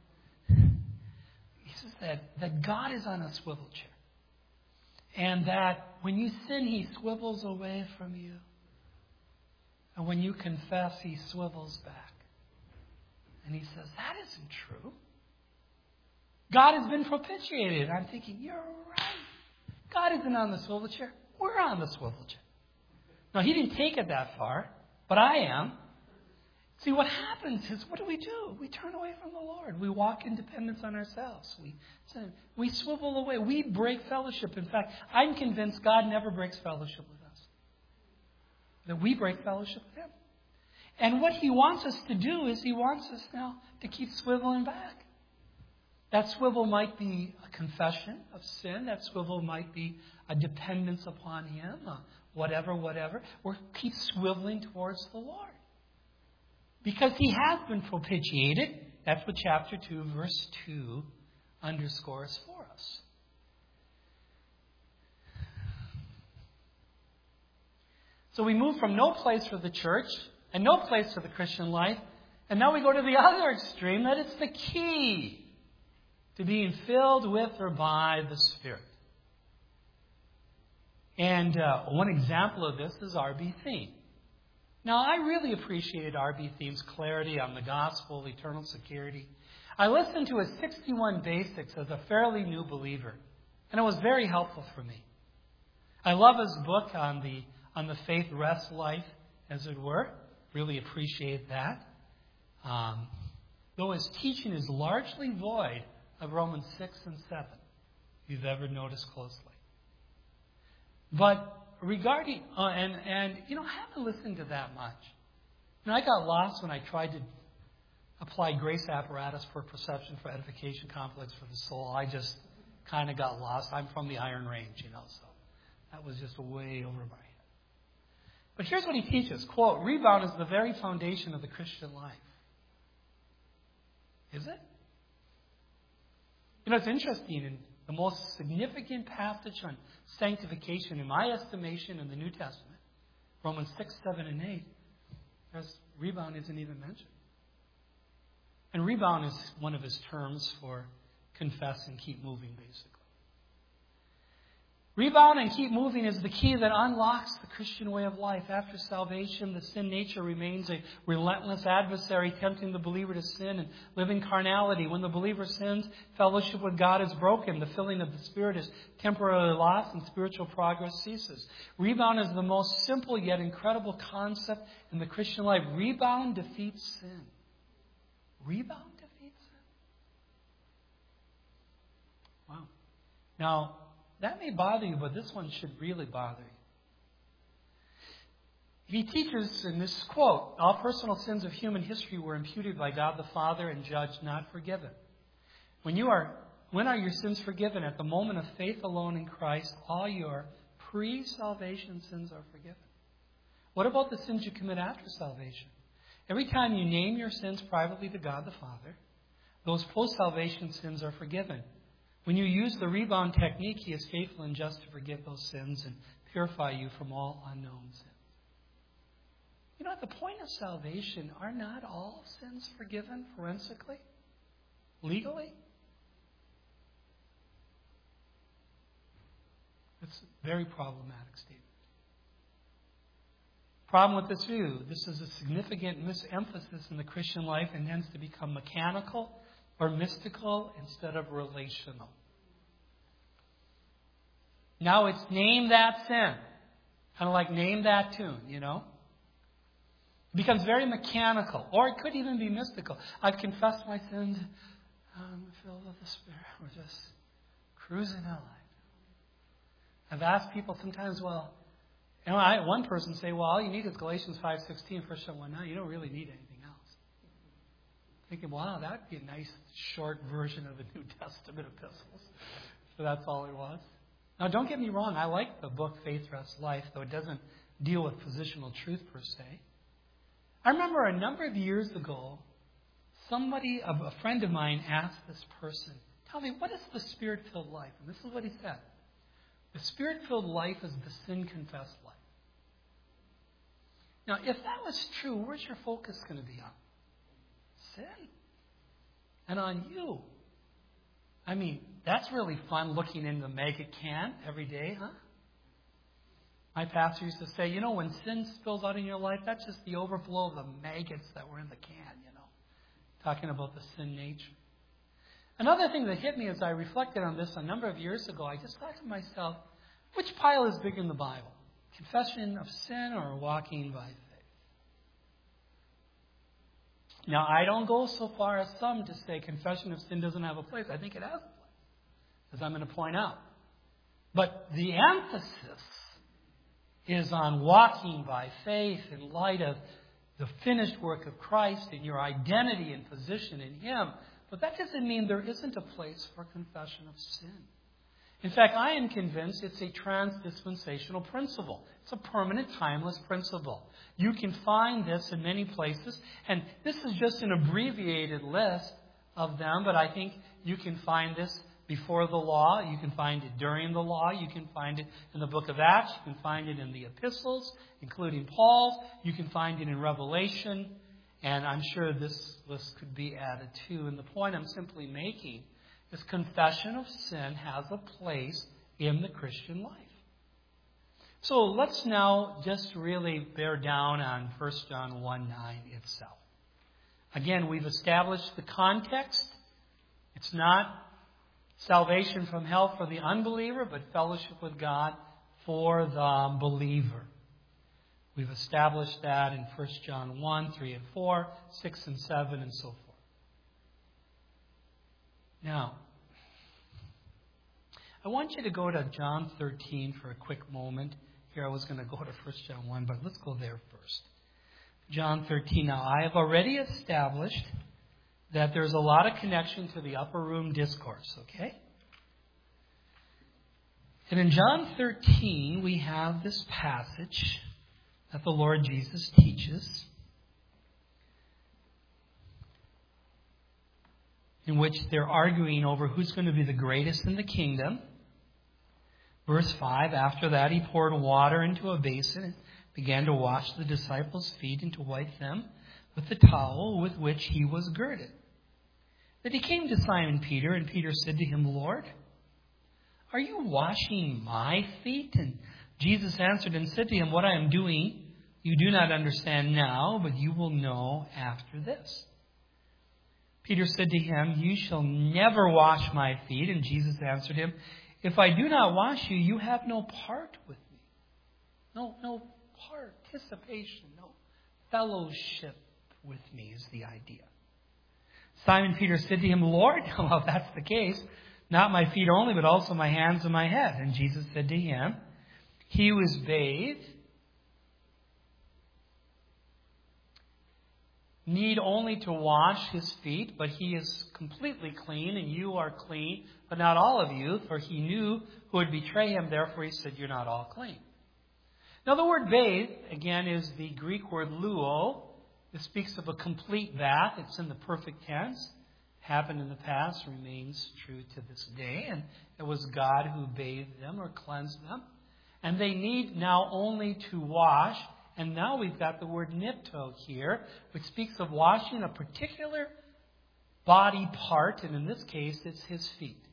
Speaker 1: He says that, that God is on a swivel chair. And that when you sin, He swivels away from you. And when you confess, He swivels back. And he says, that isn't true. God has been propitiated. I'm thinking, you're right. God isn't on the swivel chair. We're on the swivel chair. Now, he didn't take it that far, but I am. See, what happens is, what do we do? We turn away from the Lord. We walk in dependence on ourselves. We, we swivel away. We break fellowship. In fact, I'm convinced God never breaks fellowship with us. That we break fellowship with Him. And what He wants us to do is He wants us now to keep swiveling back. That swivel might be a confession of sin. That swivel might be a dependence upon Him. Uh, whatever, whatever. Or keep swiveling towards the Lord. Because He has been propitiated. That's what chapter two, verse two underscores for us. So we move from no place for the church and no place for the Christian life. And now we go to the other extreme, that it's the key to being filled with or by the Spirit. And uh, one example of this is R B Theme. Now, I really appreciated R B Theme's clarity on the gospel, eternal security. I listened to his sixty-one Basics as a fairly new believer, and it was very helpful for me. I love his book on the on the faith rest life, as it were. Really appreciate that. Um, though his teaching is largely void of Romans six and seven, if you've ever noticed closely. But regarding, uh, and, and, you know, I haven't listened to that much. You know, I got lost when I tried to apply grace apparatus for perception, for edification, conflicts for the soul. I just kind of got lost. I'm from the Iron Range, you know, so that was just way over my head. But here's what he teaches. Quote, rebound is the very foundation of the Christian life. Is it? You know, it's interesting. In the most significant passage on sanctification, in my estimation, in the New Testament, Romans six, seven, and eight, there's, rebound isn't even mentioned. And rebound is one of his terms for confess and keep moving, basically. Rebound and keep moving is the key that unlocks the Christian way of life. After salvation, the sin nature remains a relentless adversary tempting the believer to sin and live in carnality. When the believer sins, fellowship with God is broken. The filling of the Spirit is temporarily lost and spiritual progress ceases. Rebound is the most simple yet incredible concept in the Christian life. Rebound defeats sin. Rebound defeats sin. Wow. Now, that may bother you, but this one should really bother you. He teaches in this quote, all personal sins of human history were imputed by God the Father and judged, not forgiven. When you are, when are your sins forgiven? At the moment of faith alone in Christ, all your pre-salvation sins are forgiven. What about the sins you commit after salvation? Every time you name your sins privately to God the Father, those post-salvation sins are forgiven. When you use the rebound technique, He is faithful and just to forgive those sins and purify you from all unknown sins. You know, at the point of salvation, are not all sins forgiven forensically? Legally? It's a very problematic statement. Problem with this view, this is a significant misemphasis in the Christian life and tends to become mechanical or mystical instead of relational. Now it's name that sin. Kind of like name that tune, you know. It becomes very mechanical. Or it could even be mystical. I've confessed my sins. I'm filled with the Spirit. We're just cruising in life. I've asked people sometimes, well, you know, I had one person say, well, all you need is Galatians five sixteen, First John one nine. You don't really need anything else. Thinking, wow, that would be a nice short version of the New Testament epistles. So that's all it was. Now, don't get me wrong. I like the book Faith, Rest, Life, though it doesn't deal with positional truth per se. I remember a number of years ago, somebody, a friend of mine asked this person, tell me, what is the Spirit-filled life? And this is what he said. The Spirit-filled life is the sin-confessed life. Now, if that was true, where's your focus going to be on? Sin. And on you. I mean, that's really fun looking in the maggot can every day, huh? My pastor used to say, you know, when sin spills out in your life, that's just the overflow of the maggots that were in the can, you know. Talking about the sin nature. Another thing that hit me as I reflected on this a number of years ago, I just thought to myself, which pile is big in the Bible? Confession of sin or walking by faith? Now, I don't go so far as some to say confession of sin doesn't have a place. I think it has a place, as I'm going to point out. But the emphasis is on walking by faith in light of the finished work of Christ and your identity and position in Him. But that doesn't mean there isn't a place for confession of sin. In fact, I am convinced it's a transdispensational principle. It's a permanent, timeless principle. You can find this in many places, and this is just an abbreviated list of them, but I think you can find this before the law. You can find it during the law. You can find it in the book of Acts. You can find it in the epistles, including Paul's. You can find it in Revelation, and I'm sure this list could be added too. And the point I'm simply making is confession of sin has a place in the Christian life. So let's now just really bear down on First John one nine itself. Again, we've established the context. It's not salvation from hell for the unbeliever, but fellowship with God for the believer. We've established that in First John one, three and four, six and seven, and so forth. Now, I want you to go to John thirteen for a quick moment. Here I was going to go to First John one, but let's go there first. John thirteen. Now, I have already established that there's a lot of connection to the upper room discourse, okay? And in John thirteen, we have this passage that the Lord Jesus teaches, in which they're arguing over who's going to be the greatest in the kingdom. Verse five, after that he poured water into a basin and began to wash the disciples' feet and to wipe them with the towel with which he was girded. Then he came to Simon Peter, and Peter said to him, Lord, are you washing my feet? And Jesus answered and said to him, what I am doing you do not understand now, but you will know after this. Peter said to him, you shall never wash my feet. And Jesus answered him, if I do not wash you, you have no part with me. No, no participation, no fellowship with me is the idea. Simon Peter said to him, Lord, well, if that's the case, not my feet only, but also my hands and my head. And Jesus said to him, he who is bathed need only to wash his feet, but he is completely clean, and you are clean, but not all of you, for he knew who would betray him, therefore he said, you're not all clean. Now the word bathe, again, is the Greek word luo. It speaks of a complete bath. It's in the perfect tense. Happened in the past, remains true to this day, and it was God who bathed them or cleansed them. And they need now only to wash. And now we've got the word nipto here, which speaks of washing a particular body part, and in this case, it's his feet.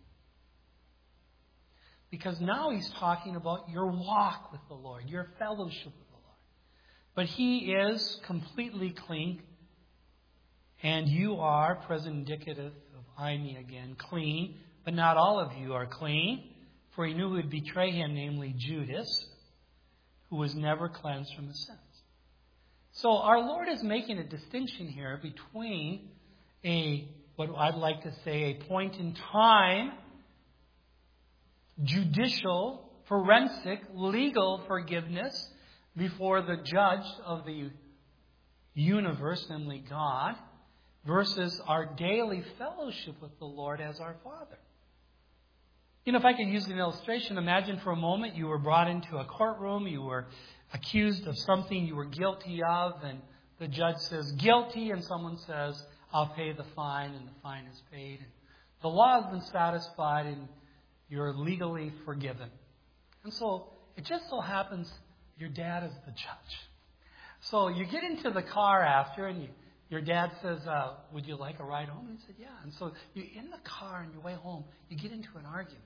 Speaker 1: Because now he's talking about your walk with the Lord, your fellowship with the Lord. But he is completely clean, and you are, present indicative of I, me again, clean, but not all of you are clean, for he knew who would betray him, namely Judas, who was never cleansed from his sins. So our Lord is making a distinction here between a, what I'd like to say, a point in time, judicial, forensic, legal forgiveness before the judge of the universe, namely God, versus our daily fellowship with the Lord as our Father. You know, if I could use an illustration, imagine for a moment you were brought into a courtroom, you were accused of something you were guilty of, and the judge says, guilty, and someone says, I'll pay the fine, and the fine is paid. And the law has been satisfied, and you're legally forgiven. And so, it just so happens your dad is the judge. So, you get into the car after, and you, your dad says, uh, would you like a ride home? And he said, yeah. And so, you're in the car on your way home, you get into an argument.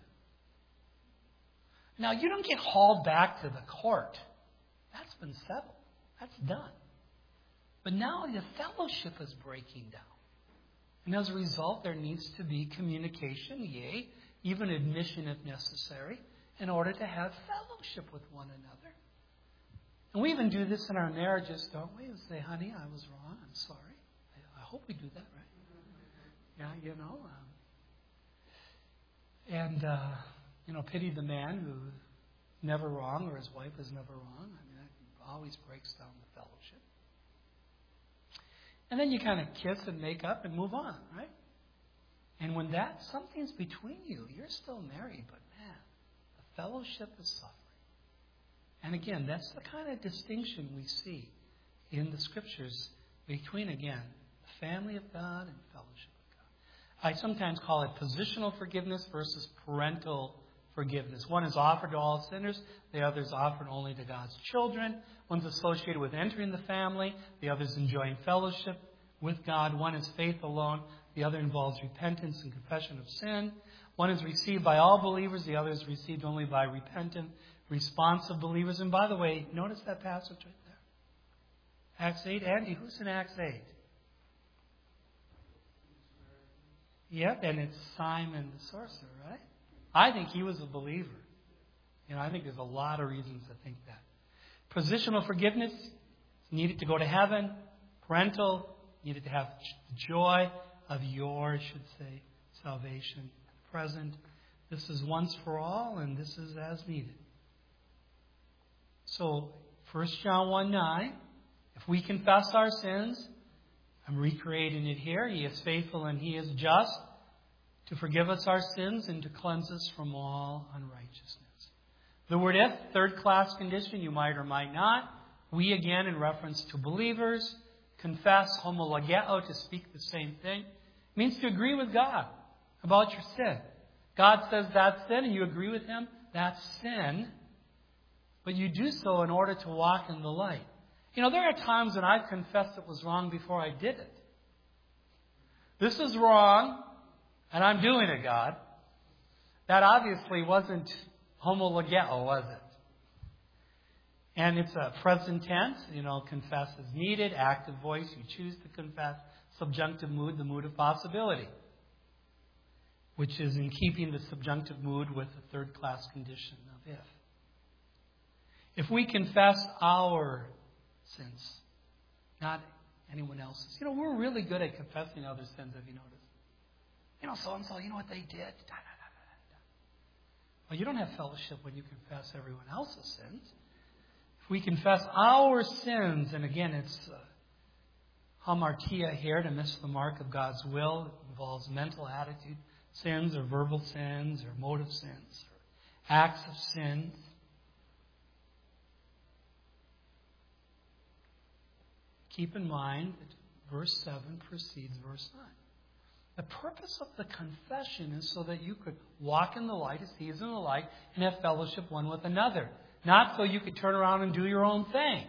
Speaker 1: Now, you don't get hauled back to the court. That's been settled. That's done. But now the fellowship is breaking down. And as a result, there needs to be communication, yea, even admission if necessary, in order to have fellowship with one another. And we even do this in our marriages, don't we? We say, honey, I was wrong. I'm sorry. I, I hope we do that, right? Yeah, you know. Um, and... Uh, You know, pity the man who's never wrong or his wife is never wrong. I mean, that always breaks down the fellowship. And then you kind of kiss and make up and move on, right? And when that, something's between you, you're still married, but man, the fellowship is suffering. And again, that's the kind of distinction we see in the Scriptures between, again, the family of God and fellowship of God. I sometimes call it positional forgiveness versus parental forgiveness. One is offered to all sinners. The other is offered only to God's children. One's associated with entering the family. The other is enjoying fellowship with God. One is faith alone. The other involves repentance and confession of sin. One is received by all believers. The other is received only by repentant, responsive believers. And by the way, notice that passage right there. Acts eight. Andy, who's in Acts eight? Yep, and it's Simon the sorcerer, right? I think he was a believer. You know, I think there's a lot of reasons to think that. Positional forgiveness needed to go to heaven. Parental needed to have the joy of your, I should say, salvation present. This is once for all, and this is as needed. So, First John one nine, if we confess our sins, I'm recreating it here, He is faithful and He is just to forgive us our sins and to cleanse us from all unrighteousness. The word if, third class condition, you might or might not. We, again, in reference to believers, confess, homologeo, to speak the same thing, means to agree with God about your sin. God says that's sin and you agree with Him, that's sin. But you do so in order to walk in the light. You know, there are times when I've confessed it was wrong before I did it. This is wrong, and I'm doing it, God. That obviously wasn't homologeo, was it? And it's a present tense, you know, confess as needed, active voice, you choose to confess, subjunctive mood, the mood of possibility, which is in keeping the subjunctive mood with the third class condition of if. If we confess our sins, not anyone else's. You know, we're really good at confessing other sins, have you noticed? You know, so-and-so, you know what they did? Da, da, da, da, da. Well, you don't have fellowship when you confess everyone else's sins. If we confess our sins, and again, it's uh, hamartia here, to miss the mark of God's will. It involves mental attitude sins or verbal sins or motive sins or acts of sins. Keep in mind that verse seven precedes verse nine. The purpose of the confession is so that you could walk in the light as He is in the light and have fellowship one with another. Not so you could turn around and do your own thing.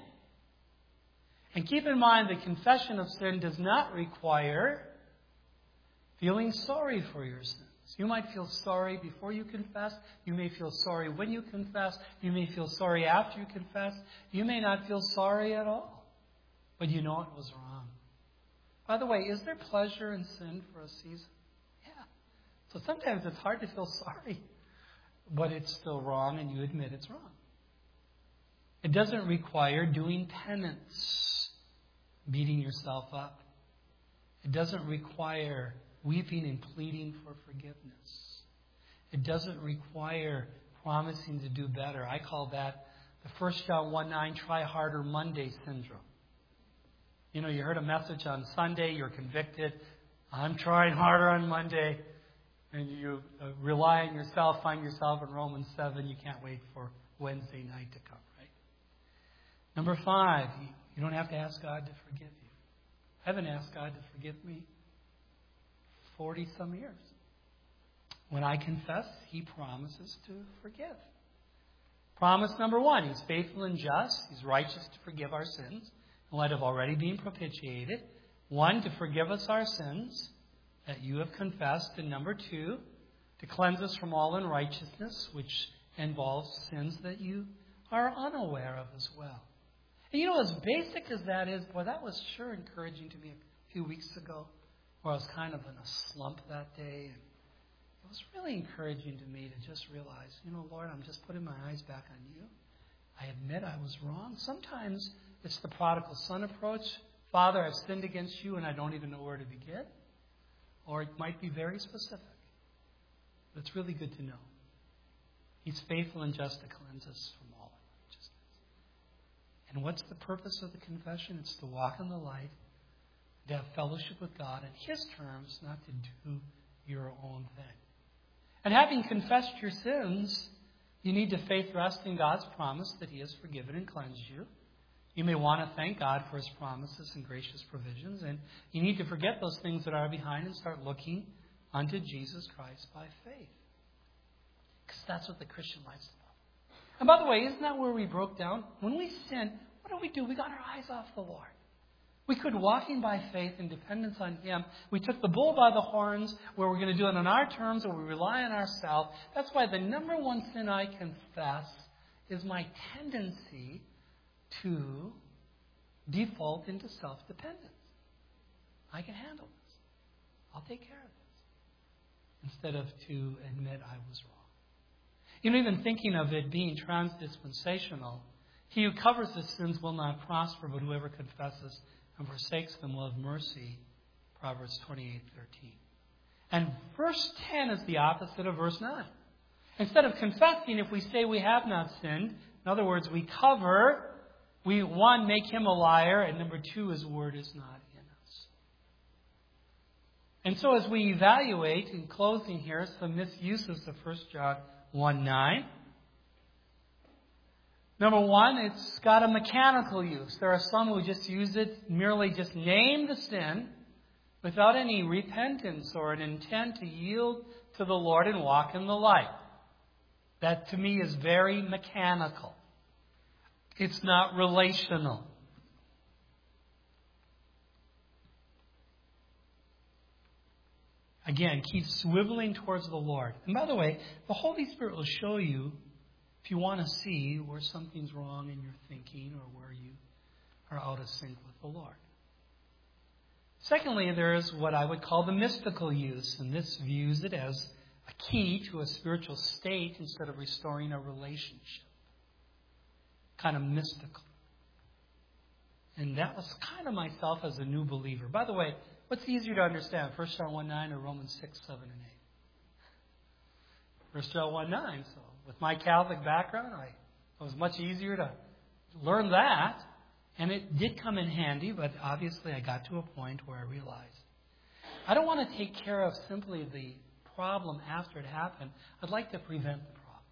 Speaker 1: And keep in mind that confession of sin does not require feeling sorry for your sins. You might feel sorry before you confess. You may feel sorry when you confess. You may feel sorry after you confess. You may not feel sorry at all. But you know it was wrong. By the way, is there pleasure in sin for a season? Yeah. So sometimes it's hard to feel sorry, but it's still wrong and you admit it's wrong. It doesn't require doing penance, beating yourself up. It doesn't require weeping and pleading for forgiveness. It doesn't require promising to do better. I call that the First John one nine try harder Monday syndrome. You know, you heard a message on Sunday, you're convicted. I'm trying harder on Monday. And you uh, rely on yourself, find yourself in Romans seven. You can't wait for Wednesday night to come, right? Number five, you, you don't have to ask God to forgive you. I haven't asked God to forgive me forty-some years. When I confess, He promises to forgive. Promise number one, He's faithful and just. He's righteous to forgive our sins in light of already being propitiated. One, to forgive us our sins that you have confessed. And number two, to cleanse us from all unrighteousness, which involves sins that you are unaware of as well. And you know, as basic as that is, boy, that was sure encouraging to me a few weeks ago, where I was kind of in a slump that day. And it was really encouraging to me to just realize, you know, Lord, I'm just putting my eyes back on you. I admit I was wrong. Sometimes it's the prodigal son approach. Father, I've sinned against you and I don't even know where to begin. Or it might be very specific. But it's really good to know. He's faithful and just to cleanse us from all unrighteousness. And what's the purpose of the confession? It's to walk in the light, to have fellowship with God in His terms, not to do your own thing. And having confessed your sins, you need to faith rest in God's promise that He has forgiven and cleansed you. You may want to thank God for His promises and gracious provisions. And you need to forget those things that are behind and start looking unto Jesus Christ by faith. Because that's what the Christian life's about. And by the way, isn't that where we broke down? When we sin, what do we do? We got our eyes off the Lord. We quit walking by faith in dependence on Him. We took the bull by the horns, where we're going to do it on our terms, or we rely on ourselves. That's why the number one sin I confess is my tendency to default into self-dependence. I can handle this. I'll take care of this. Instead of to admit I was wrong. You know, even thinking of it being transdispensational, he who covers his sins will not prosper, but whoever confesses and forsakes them will have mercy. Proverbs twenty-eight thirteen. And verse ten is the opposite of verse nine. Instead of confessing, if we say we have not sinned, in other words, we cover, we, one, make him a liar, and number two, his word is not in us. And so as we evaluate, in closing here, some misuses of First John one nine. Number one, it's got a mechanical use. There are some who just use it, merely just name the sin without any repentance or an intent to yield to the Lord and walk in the light. That to me is very mechanical. It's not relational. Again, keep swiveling towards the Lord. And by the way, the Holy Spirit will show you if you want to see where something's wrong in your thinking or where you are out of sync with the Lord. Secondly, there is what I would call the mystical use, and this views it as a key to a spiritual state instead of restoring a relationship. Kind of mystical. And that was kind of myself as a new believer. By the way, what's easier to understand, First John one nine or Romans six, seven, and eight? First John one nine, so with my Catholic background, I, it was much easier to learn that. And it did come in handy, but obviously I got to a point where I realized I don't want to take care of simply the problem after it happened. I'd like to prevent the problem.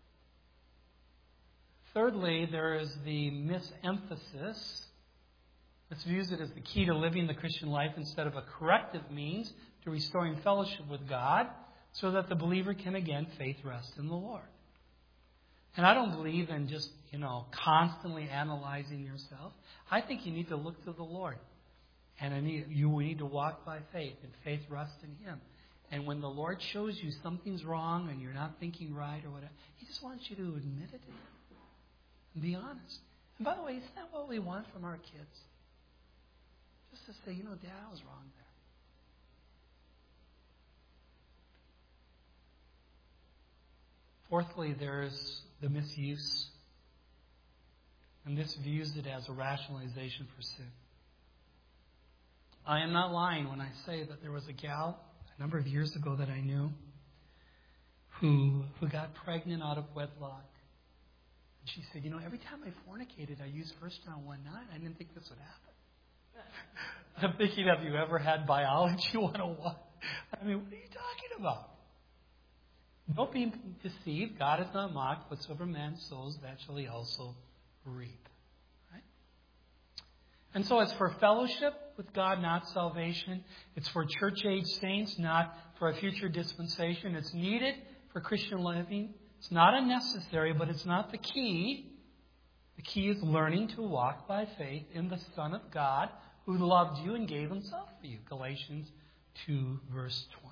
Speaker 1: Thirdly, there is the misemphasis. This views it as the key to living the Christian life instead of a corrective means to restoring fellowship with God so that the believer can again faith rest in the Lord. And I don't believe in just, you know, constantly analyzing yourself. I think you need to look to the Lord. And I need, you need to walk by faith, and faith rests in Him. And when the Lord shows you something's wrong and you're not thinking right or whatever, He just wants you to admit it to Him and be honest. And by the way, isn't that what we want from our kids? Just to say, you know, Dad, I was wrong there. Fourthly, there's the misuse. And this views it as a rationalization for sin. I am not lying when I say that there was a gal a number of years ago that I knew who who got pregnant out of wedlock. And she said, you know, every time I fornicated, I used First John one nine. I didn't think this would happen. I'm thinking, have you ever had biology one oh one? I mean, what are you talking about? Don't be deceived. God is not mocked. Whatsoever man sows, that shall he also reap. Right? And so it's for fellowship with God, not salvation. It's for church-age saints, not for a future dispensation. It's needed for Christian living. It's not unnecessary, but it's not the key. The key is learning to walk by faith in the Son of God who loved you and gave Himself for you. Galatians two, verse twenty.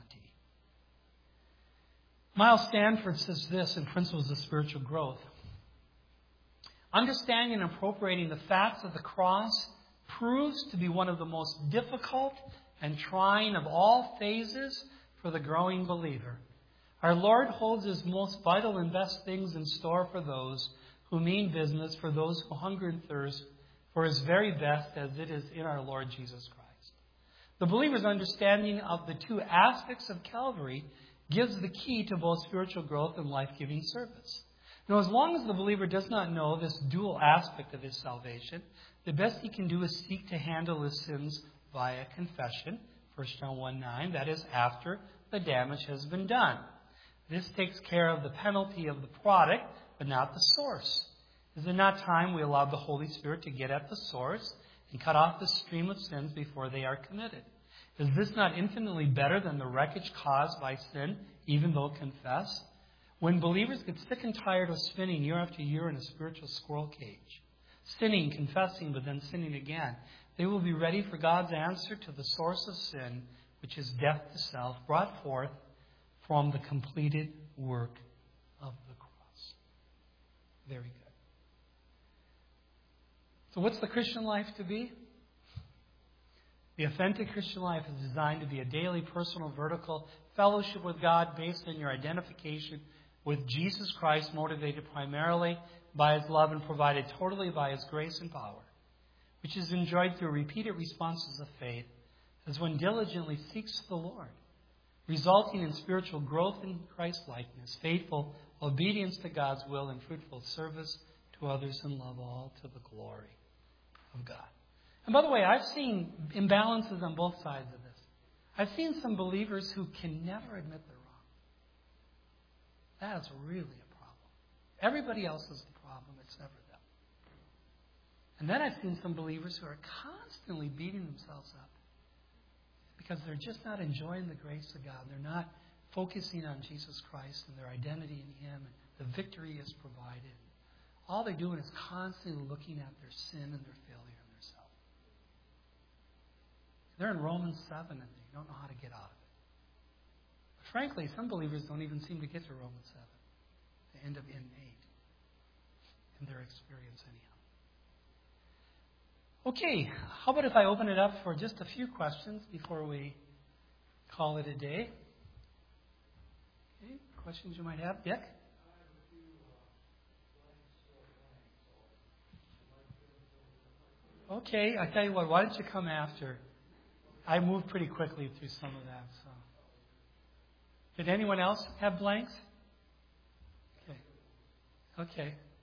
Speaker 1: Miles Stanford says this in Principles of Spiritual Growth. Understanding and appropriating the facts of the cross proves to be one of the most difficult and trying of all phases for the growing believer. Our Lord holds His most vital and best things in store for those who mean business, for those who hunger and thirst for His very best, as it is in our Lord Jesus Christ. The believer's understanding of the two aspects of Calvary gives the key to both spiritual growth and life-giving service. Now, as long as the believer does not know this dual aspect of his salvation, the best he can do is seek to handle his sins via confession, First John one nine, that is, after the damage has been done. This takes care of the penalty of the product, but not the source. Is it not time we allow the Holy Spirit to get at the source and cut off the stream of sins before they are committed? Is this not infinitely better than the wreckage caused by sin, even though confessed? When believers get sick and tired of spinning year after year in a spiritual squirrel cage, sinning, confessing, but then sinning again, they will be ready for God's answer to the source of sin, which is death to self, brought forth from the completed work of the cross. Very good. So what's the Christian life to be? The authentic Christian life is designed to be a daily, personal, vertical fellowship with God based on your identification with Jesus Christ, motivated primarily by His love and provided totally by His grace and power, which is enjoyed through repeated responses of faith as one diligently seeks the Lord, resulting in spiritual growth in Christ-likeness, faithful obedience to God's will and fruitful service to others in love, all to the glory of God. And by the way, I've seen imbalances on both sides of this. I've seen some believers who can never admit they're wrong. That is really a problem. Everybody else is the problem. It's never them. And then I've seen some believers who are constantly beating themselves up because they're just not enjoying the grace of God. They're not focusing on Jesus Christ and their identity in Him and the victory He has provided. All they're doing is constantly looking at their sin and their failure and their self. They're in Romans seven and they don't know how to get out of it. But frankly, some believers don't even seem to get to Romans seven. They end up in eight in their experience anyhow. Okay, how about if I open it up for just a few questions before we call it a day? Okay, questions you might have? Dick? Okay, I tell you what, why don't you come after? I moved pretty quickly through some of that. So, did anyone else have blanks? Okay. Okay.